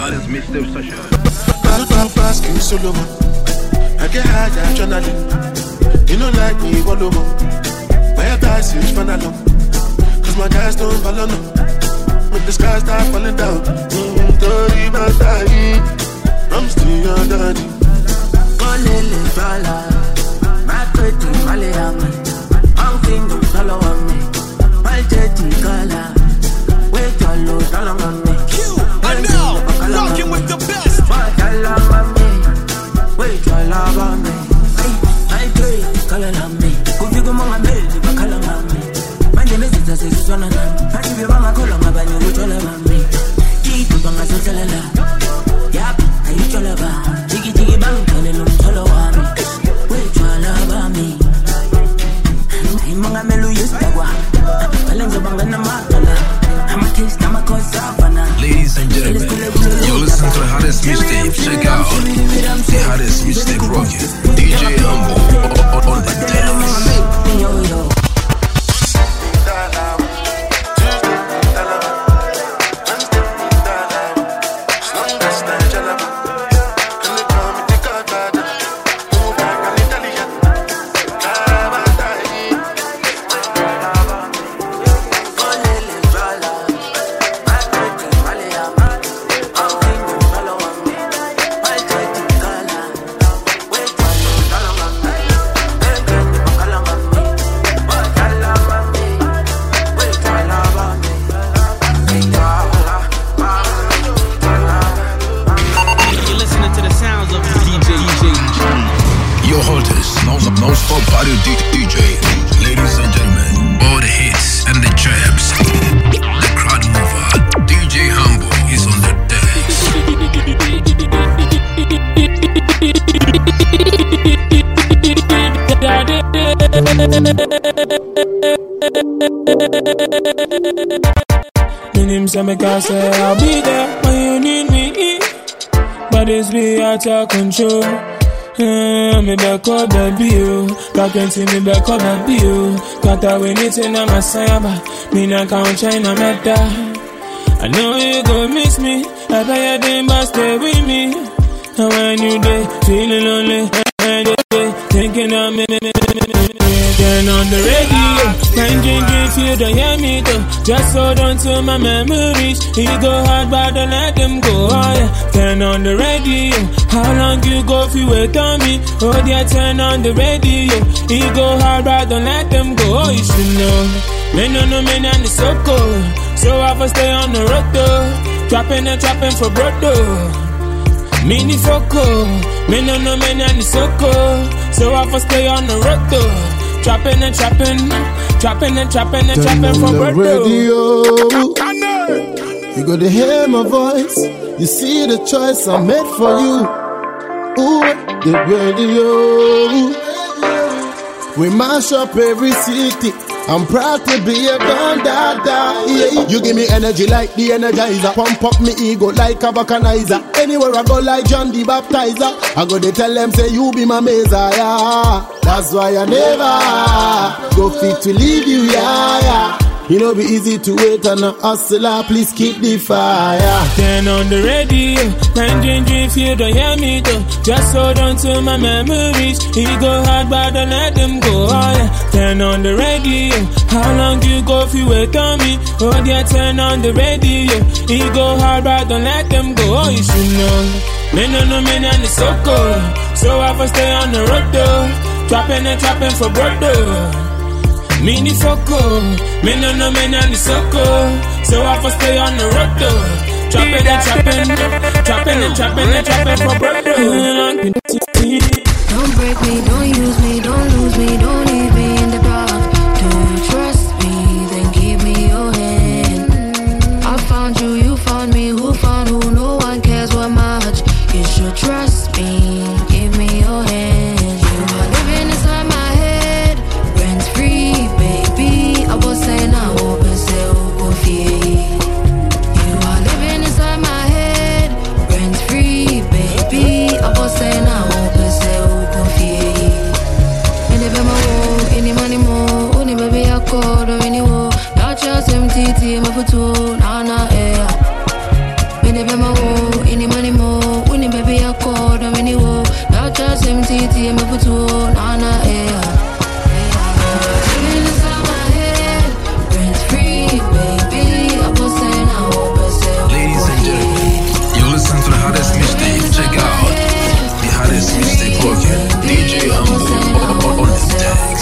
Asking Solomon, I get high adrenaline. You know like me, all over. My guys is fun alone. Cause my guys don't follow no. When the sky start falling down, mm, dirty my daddy. I'm still your daddy. Colele fala, my pretty Maliami. I'm thinking follow on me. My jetty color, wait your load along on me. And now, rocking with the best. What I love on me, wait your love on me. I pray, color on me. Go you go mama baby, but color on me. My name is Jesus, it's one of them. I give you mama color, my bany, you all on me. Keep it on my social love. Yap, I you all over. Jiggy jiggy bang, tell them follow on me. Wait your love on me. I'm mga melu yustagwa. Balanzo banga na matala. I'm a taste, I'm a cause of Ladies and gentlemen, you're listening to the hottest mixtape. Check out the hottest mixtape rocking. D J Humble on the dance. Wait hottest, no, no stop party D J. Ladies and gentlemen, all the hits and the jams. The crowd mover, D J Humble is on the decks. My name say me can say I'll be there when you need me, but it's me out of control. Uh, me back up baby you, back into me back up baby you. Got away anything I'm a sayaba, me not count China matter. I know you gon' miss me, I bet you didn't but stay with me. And when you there, feeling lonely, and you there, thinking of me, me, me, me, me, me. Turn on the radio, nineteen if you don't hear me though. Just hold on to my memories. He go hard but don't let them go. Oh yeah, turn on the radio. How long you go if you wait on me? Oh yeah, turn on the radio. He go hard but don't let them go. Oh, you should know. Me no no me and the so cold. So I have stay on the road though. Trapping and trapping for broad though. Mini foco, me no no me and the so cold. So I have stay on the road though. Trapping and trapping, trapping and trapping and trapping for the radio. You got to hear my voice. You see the choice I made for you. Ooh, the radio. We mash up every city. I'm proud to be a don dada. Yeah. You give me energy like the Energizer. Pump up me ego like a vulcanizer. Anywhere I go like John the Baptizer. I go to tell them say you be my Messiah. That's why I never go fit to leave you, yeah, yeah. You know be easy to wait on a hustler, please keep the fire. Turn on the radio, nineteen if you don't hear me though. Just hold on to my memories. He go hard but don't let them go. Oh yeah, turn on the radio. How long you go if you wait on me? Oh yeah, turn on the radio. He go hard but don't let them go. Oh, you should know. Me no no me and the so cold. So I have stay on the road though. Trapping and trapping for broad though. Mini foco, me no no me and the soko. So I have stay on the road though. Trapping and trapping, trapping and trapping and trapping for broad though. Don't break me, don't use me, don't lose me, don't leave me in the dark. Do you trust me? Then give me your hand. I found you, you found me, who found who? No one cares what much. You should trust me. Give me your hand. You are living inside my head, rent free, baby. I was saying I hope and say oh you are living inside my head, rent free, baby. I was saying I hope and say oh any money more, only baby I call or any more. Not just M T T, my photo, nah nah eh. Any my wo, any money more, only baby I call or any more. Not just M T T, my photo, nah nah eh. Living inside my head, rent free, baby. I was saying I hope I say. Ladies and gentlemen, you listen to the hottest mixtape. Check out the hottest mixtape working. D J Humble on the decks.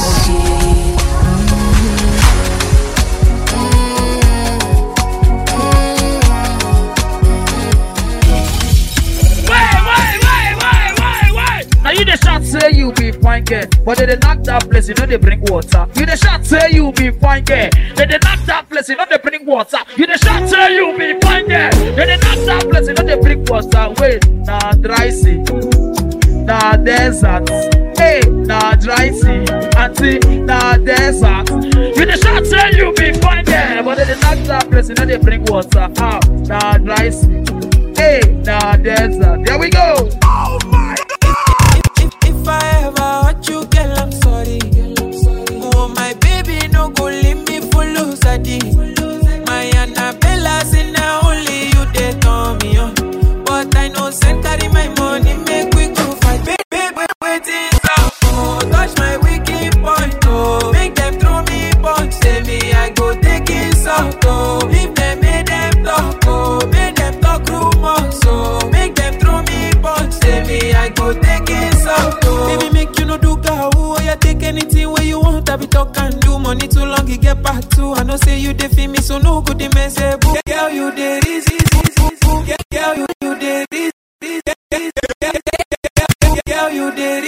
You the shot say you be fine girl, but they knock that place, you know they bring water. You the shot say you be fine girl, they knock that place, you know they bring water. You the shot say you be fine girl, they knock that place, you know they bring water. Wait, nah dry sea, nah desert. Hey, nah dry sea, auntie, nah desert. You the shot say you be fine girl, but they knock that place, you know they bring water. Ah, nah dry sea. Hey, nah desert. There we go. Oh my. If I ever hurt you, girl, I'm sorry. Oh, my baby, no go leave me for losadi. My Annabella say now only you they turn me on. But I know send carry my money, make we go fight. Baby, baby, waiting up. Oh, touch my wicked point, oh. Make them throw me punch. Say me, I go take it out, oh. If them make them talk, oh. Make them talk rumors, so make them throw me punch. Say me, I go take it out. Baby, make you no do gaw. Oh, you take anything where you want. I be talk and do money too long, you get back to. I know say you dey feel me, so no good the mess. Girl, you dey easy, girl, you you dey easy, girl, you dey easy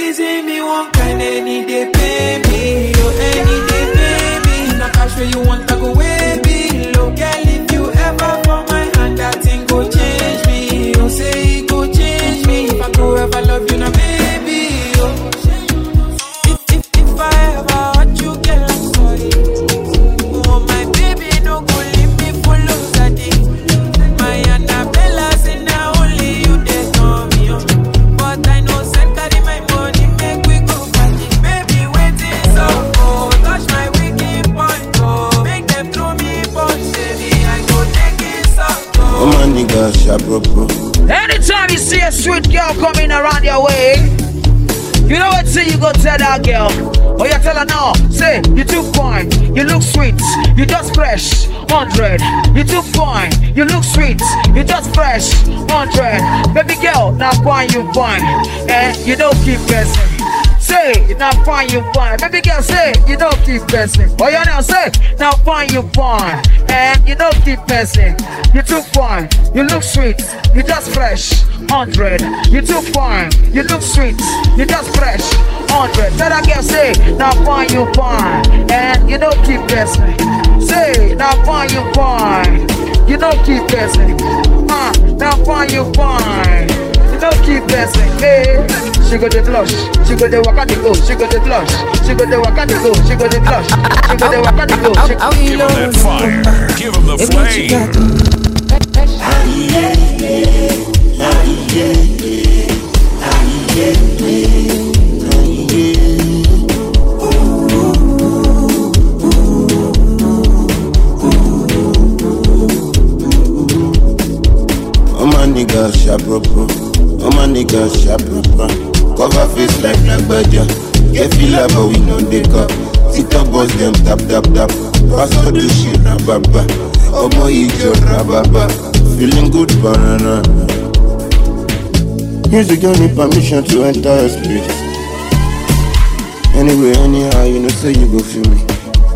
give me one kind any day, baby. Oh, any day, baby. Now cash where you want to go way below. Girl, if you ever for my hand, that thing go change me. Oh, say it go change me. If I go ever love you, now baby. Oh, if, if, if I ever hurt you, girl, I'm sorry. Oh, my baby, no go leave me for love, daddy. My Annabella say now only you they know me. Oh. But I know send carry my money, make we go party. Baby, waiting so oh, touch my wicked point, oh. Make them throw me punch, baby, I go take it so oh. Oh my nigga, shabro. Anytime you see a sweet girl coming around your way, you know what say you go tell that girl. Or you tell her now, say, you too fine, you look sweet, you just fresh, hundred. You too fine, you look sweet, you just fresh, hundred. Baby girl, now fine you fine, and you don't keep guessing. Say, now fine you fine. Baby girl, say, you don't keep guessing. Oh you now say, now fine you fine, and you don't keep guessing. You too fine, you look sweet, you just fresh, hundred. You too fine, you look sweet, you just fresh, hundred. Tell that girl, say, now fine you fine, and you don't keep guessing. Say, now fine you fine, you don't keep guessing. Ah, uh, now fine you fine, you don't keep guessing. Hey, she got the blush, she got the waka the go, she got the blush, she got the waka the go, she got the blush, she got the waka the go. Give him that fire, give him the flame. Oh my nigga, shabro. Oh my nigga, shabro. Cover face like black badger. Get feel up, but we know they cup. TikTok boss them tap tap tap. Pastor do shit rababa. Oh my ego rababa. Feeling good banana. Music don't need permission to enter your spirit. Anyway, anyhow, you know say you go feel me.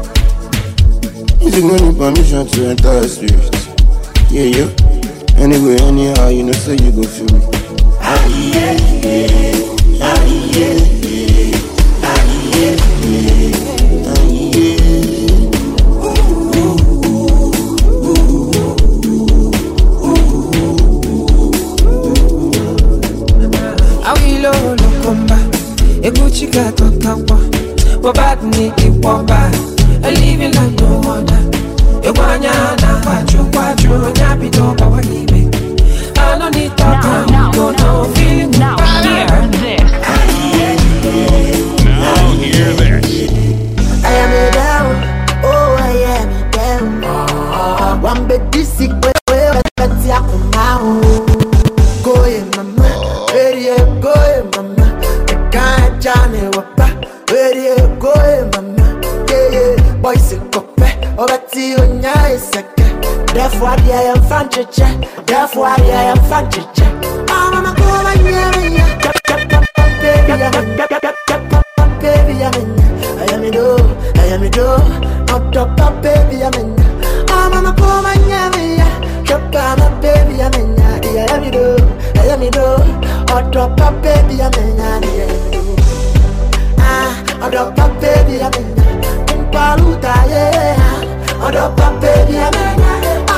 Music don't need permission to enter your spirit. Yeah, yeah. Anyway, anyhow, you know say you go feel me. Ah yeah, yeah. Ah yeah, yeah. Ah yeah, yeah. Ah yeah. Awilo lokomba, eguchika tokawa, wabad ni iwamba, a living like no other. Ewanya na kwachu kwachu, nyapi toka wahibe. I don't need talk, I'm gonna feel now. Hear this. Now hear this. I am a down, oh I am a down. One bed this sick way, let's yak now. Go in mama, ready go in mama. I can't journey wapa, ready go in mama. Yeah yeah, boys in cope, obati unya iseke. Therefore I am fanchiche, therefore I am fanchiche. Mama go my yeah, baby I'm baby I'm in. I am a do, I am a do, not top baby I'm in. Mama go my yeah, chop my baby I'm in. I am a do, I am a do, not top baby I'm in. Ah, not top baby I'm in. In Paluta yeah, not top baby I'm in.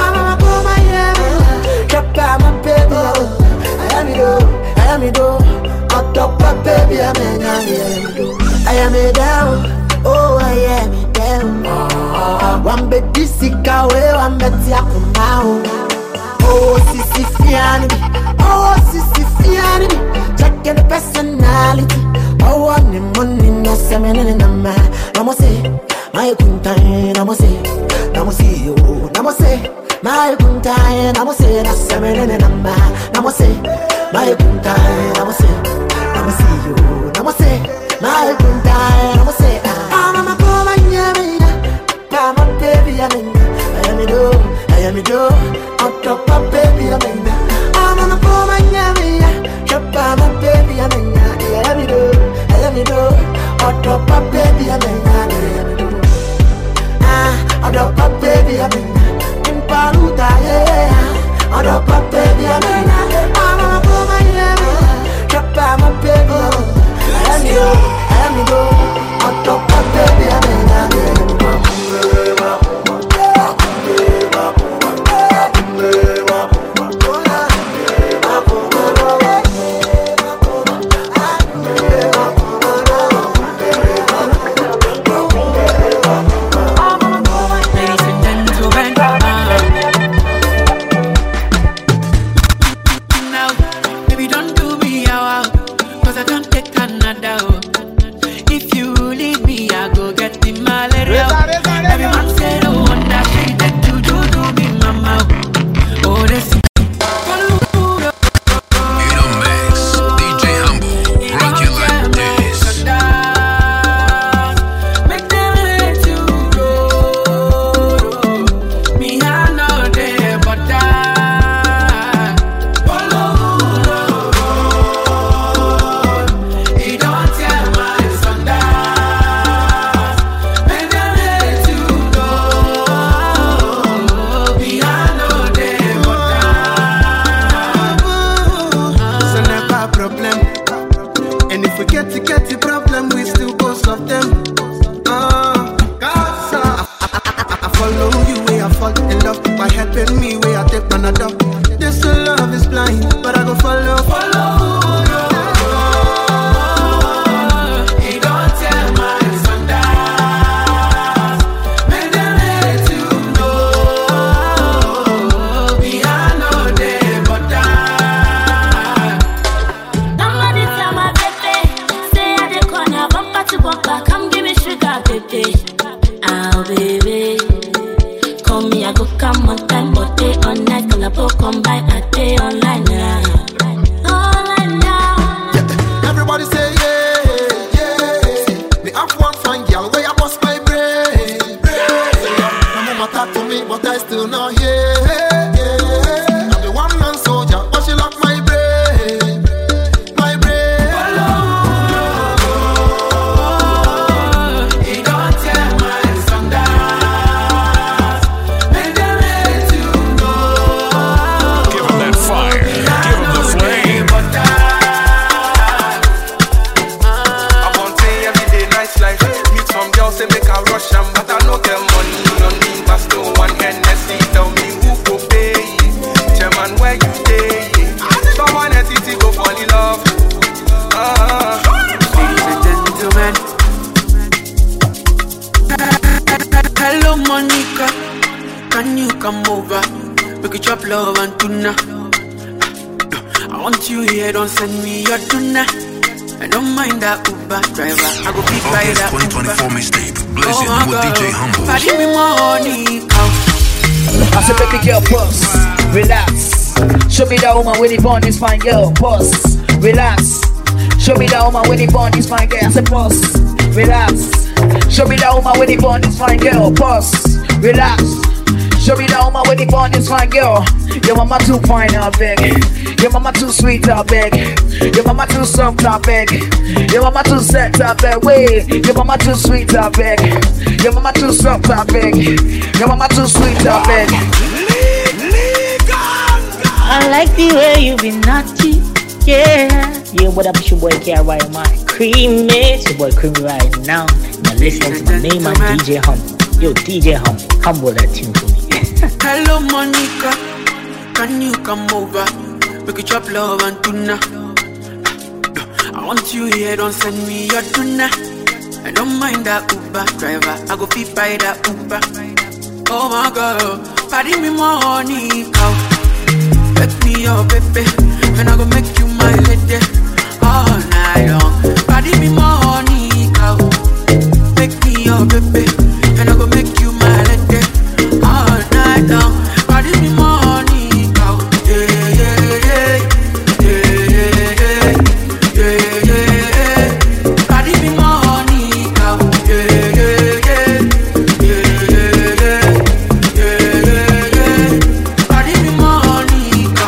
My baby, I am you, I am you, on top of baby, I am I am a down, oh I am a down. One bed this sick away, one bed yakumau. Oh sissy fiani, oh sissy fiani, check the personality. Oh one the money no semen in a man. Namo say, my kuntai, namo say, namo see you, namo say. My kuntai, namo say, na seven in a number. Namo say, my kuntai, namo say, namo see you. Namo say, my kuntai, namo say, I'm a mama, yamina. Mama, baby, yamina. I am a do, I am a do. On top of baby, yamina. I'm a mama, yamina. Chop, my baby, yamina. I am a do, I am a do. On top of baby, yamina. Ah, on top of baby, yamina. Paluta, yeah. On the pop, baby, I'm in. I'm a woman, yeah. Drop by my baby. I am you. am me go. On top of baby, I'm in a game. When the bond is fine, girl, boss, relax. Show me that woman when the bond is fine, girl. I said, boss, relax. Show me that woman when the bond is fine, girl, boss, relax. Show me that woman when the bond is fine, girl. Your mama too fine, I beg. Your mama too sweet, I beg. Your mama too soft, I beg. Your mama too set, I beg. Wait, your mama too sweet, I beg. Your mama too soft, I beg. Your mama too sweet, I beg. I like the way you be naughty, yeah. Yeah, what up, it's your boy K R Y M I Creamy, it's your boy Creamy right now. Now listen to my name, I'm D J Humble. Yo, D J Humble, humble that tune for me. Hello, Monica, can you come over? We could chop love and tuna. I want you here, don't send me your tuna. I don't mind that Uber driver, I go fit by that Uber. Oh my God, party me Monica. Make me your baby, and I go make you my lady all night long. Body me Monica, make me your baby, and I go make you my lady all night long. Body me Monica, yeah yeah yeah yeah yeah yeah yeah. Body me Monica, yeah yeah yeah yeah yeah yeah yeah. Body me Monica.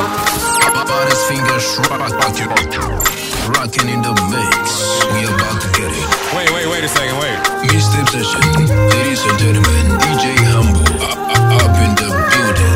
Rocking in the mix, we about to get it. Wait, wait, wait a second, wait. Mixtape session, ladies and gentlemen, D J Humble up, up, up in the building.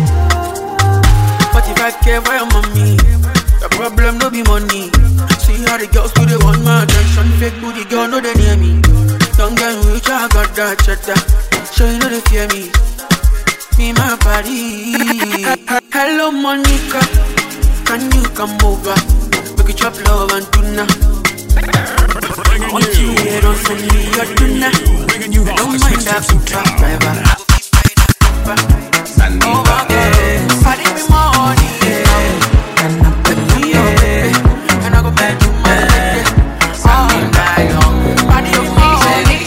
But if I care for your mommy, the problem no be money. See how of the girls do they want my attention. Fake booty girl, no they near me. Don't get rich, I got that cheddar. Sure you know they fear me. Me my body. Hello Monica, can you come over? We could chop love and tuna. I want you here, don't send me your tuna. I don't mind that super driver. Oh okay, party me money, yeah. And I put me on baby, and I go back to my lady all night long. Party me money,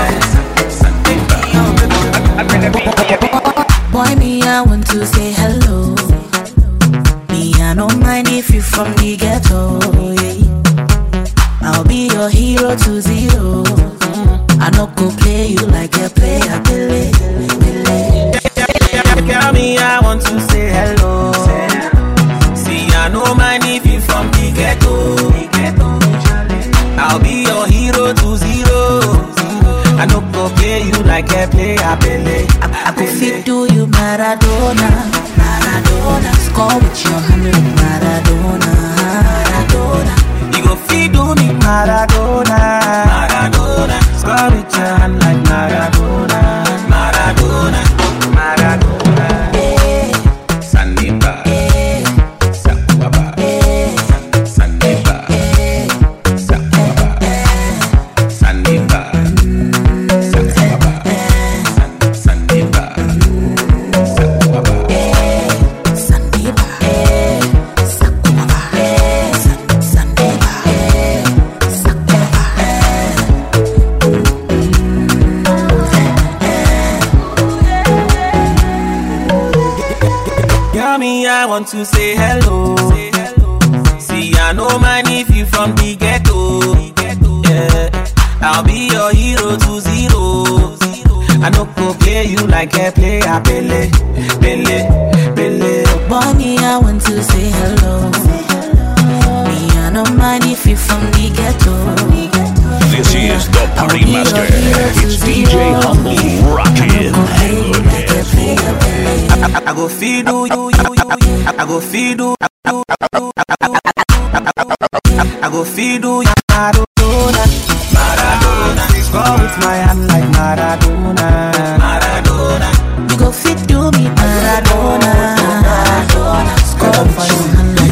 yeah. Boy, me, I want to say hello. Me, I don't mind if you from the ghetto, yeah. I'll be your hero to zero. I no go play you like a player, Billy, Billy. Girl, me, I want to say hello. See, I no mind if you from the ghetto. I'll be your hero to zero. I no go play you like a player, Billy. I could fit do you Maradona, Maradona. Score with your hand like Maradona, Maradona. You go fit do me Maradona, Maradona. Score with your hand like Maradona, Maradona, Maradona. Hey. Saniba, Hey. Sakwaba, Hey. Saniba, Hey. Sakwaba, Saniba, Sakwaba, Saniba, Sakwaba. Sandiba, eh, Sakwaba, eh, Sandiba, eh, Sakwaba, Girl, me, I want to say hello. See, I know mind if you from the ghetto. Yeah, I'll be your hero to zero. I no go play you like a player, Pele, Pele, Pele. Boy, me, I want to say hello. Me, I don't mind if you from the ghetto. This is the Party Master. It's D J Humble rockin'. I, I go feed you, you, you, you. I go feed you, you, you. I go feed you, Maradona, Maradona. Score with my hand like Maradona, Maradona. You go fit do me Maradona, Maradona. Score with your hand like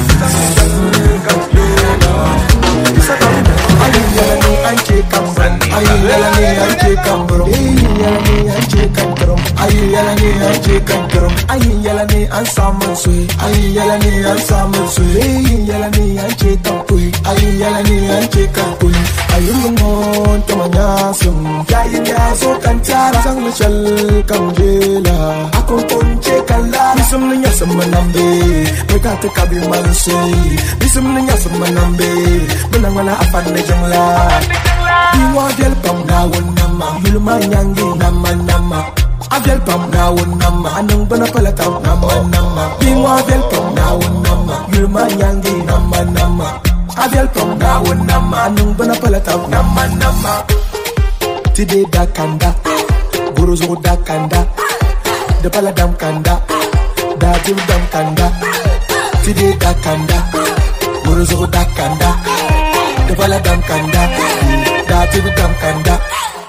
Ayin yalani an samun sui, ayin yalani an samun sui, ayin yalani an ce kan kui, ayin yalani an ce kan kui. Ayin mun ta manya sun, yayin ya so kan tara san mishal kan jela. Akon kunce kala, bisum niya sa manambe, magata kabi manse, bisum niya sa manambe, benang wala afan na jangla. Diwa del pam nawon nama, yulma yangi nama nama. Abel pam nawon nama, anong bana palatam nama nama. Bingwa abel pam nawon nama, yulma yangi nama nama. Abel pam nawon nama, anong bana palatam nama nama. Tide da kanda, guruzo da kanda, de paladam kanda, da jim dam kanda. Tide da kanda, guruzo da kanda, de paladam kanda, da jim dam kanda.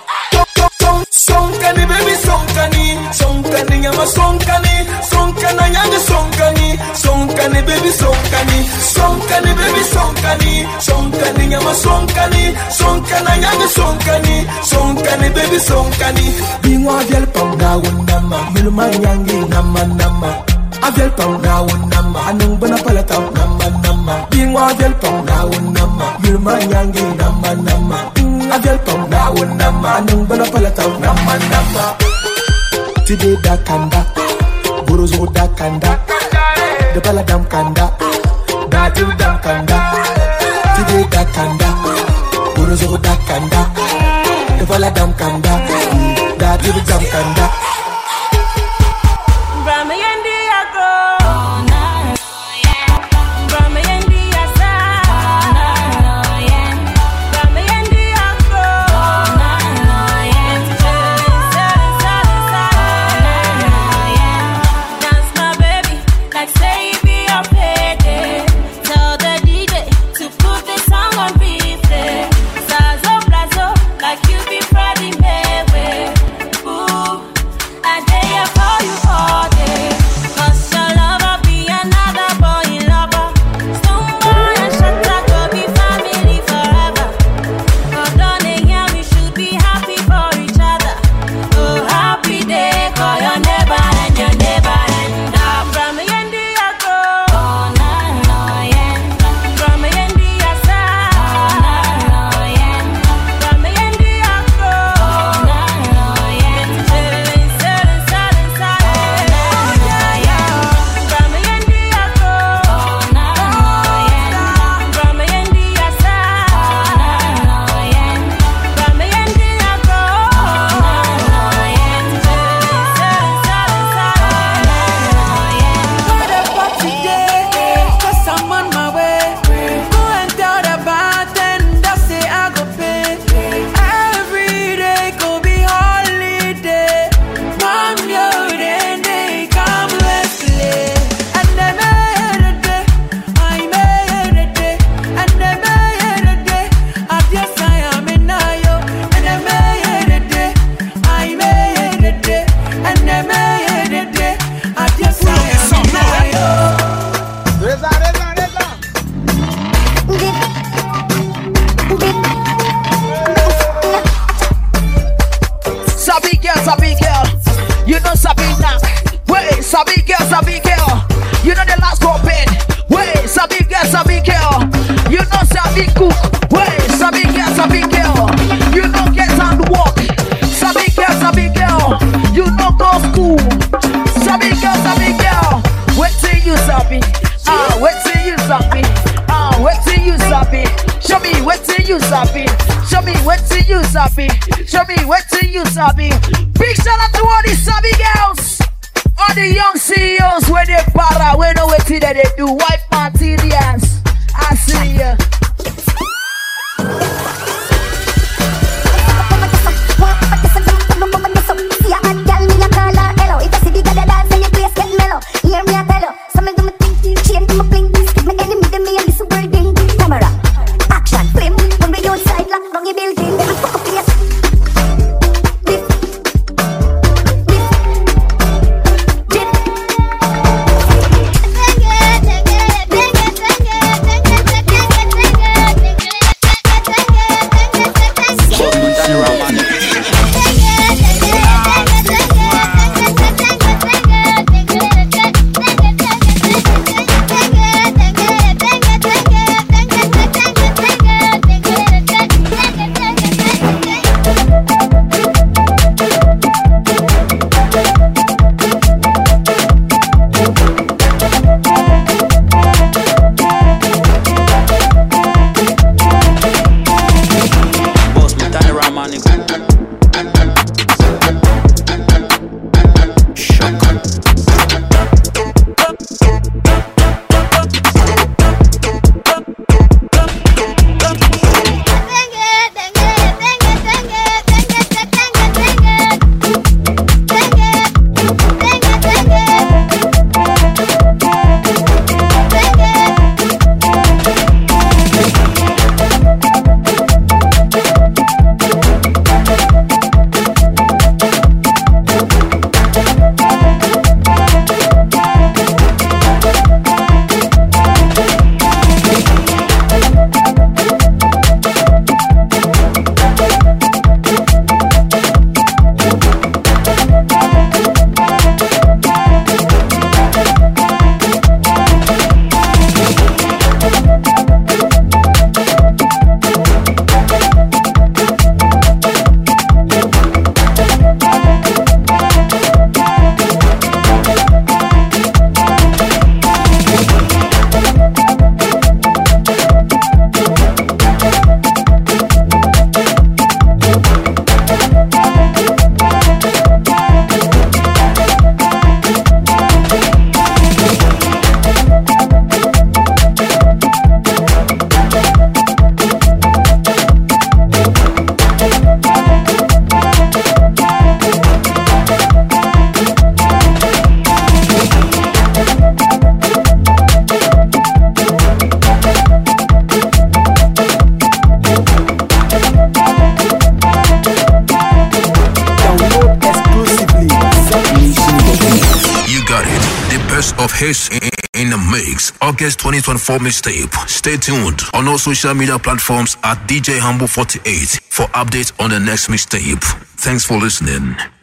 Sonkani baby sonkani, sonkani yama sonkani, sonkana yanga sonkani, sonkani baby sonkani, sonkani baby sonkani, sonkani yama sonkani, sonkana yanga sonkani, sonkani baby sonkani. Bingwa gel pam nawon nama, miluma yangi nama nama. Agel pam nawon nama, anong bana palatam nama nama. Bingwa gel pam nawon nama, miluma yangi nama nama. Agel pam nawon nama, anong bana palatam nama nama. Tide da kanda, guruzo da kanda, de paladam kanda, da til dam kanda. Tide da kanda, guruzo da kanda, de paladam kanda, da til dam kanda. Tell the D J to put this song on. happy. Show me what to use happy. Show me what to use happy. Big shout out to all these savvy girls. All the young C E Os where they para, where no what that they do. White materials. I see ya. Hear me, I tell you. Some of them think, change my bling. Skip my enemy, them me a listen wording. Camera, action, flame. When we outside, lock down your building. They will fuck up your dip, dip, Of his in the mix, August twenty twenty-four mixtape. Stay tuned on all social media platforms at D J Humble forty-eight for updates on the next mixtape. Thanks for listening.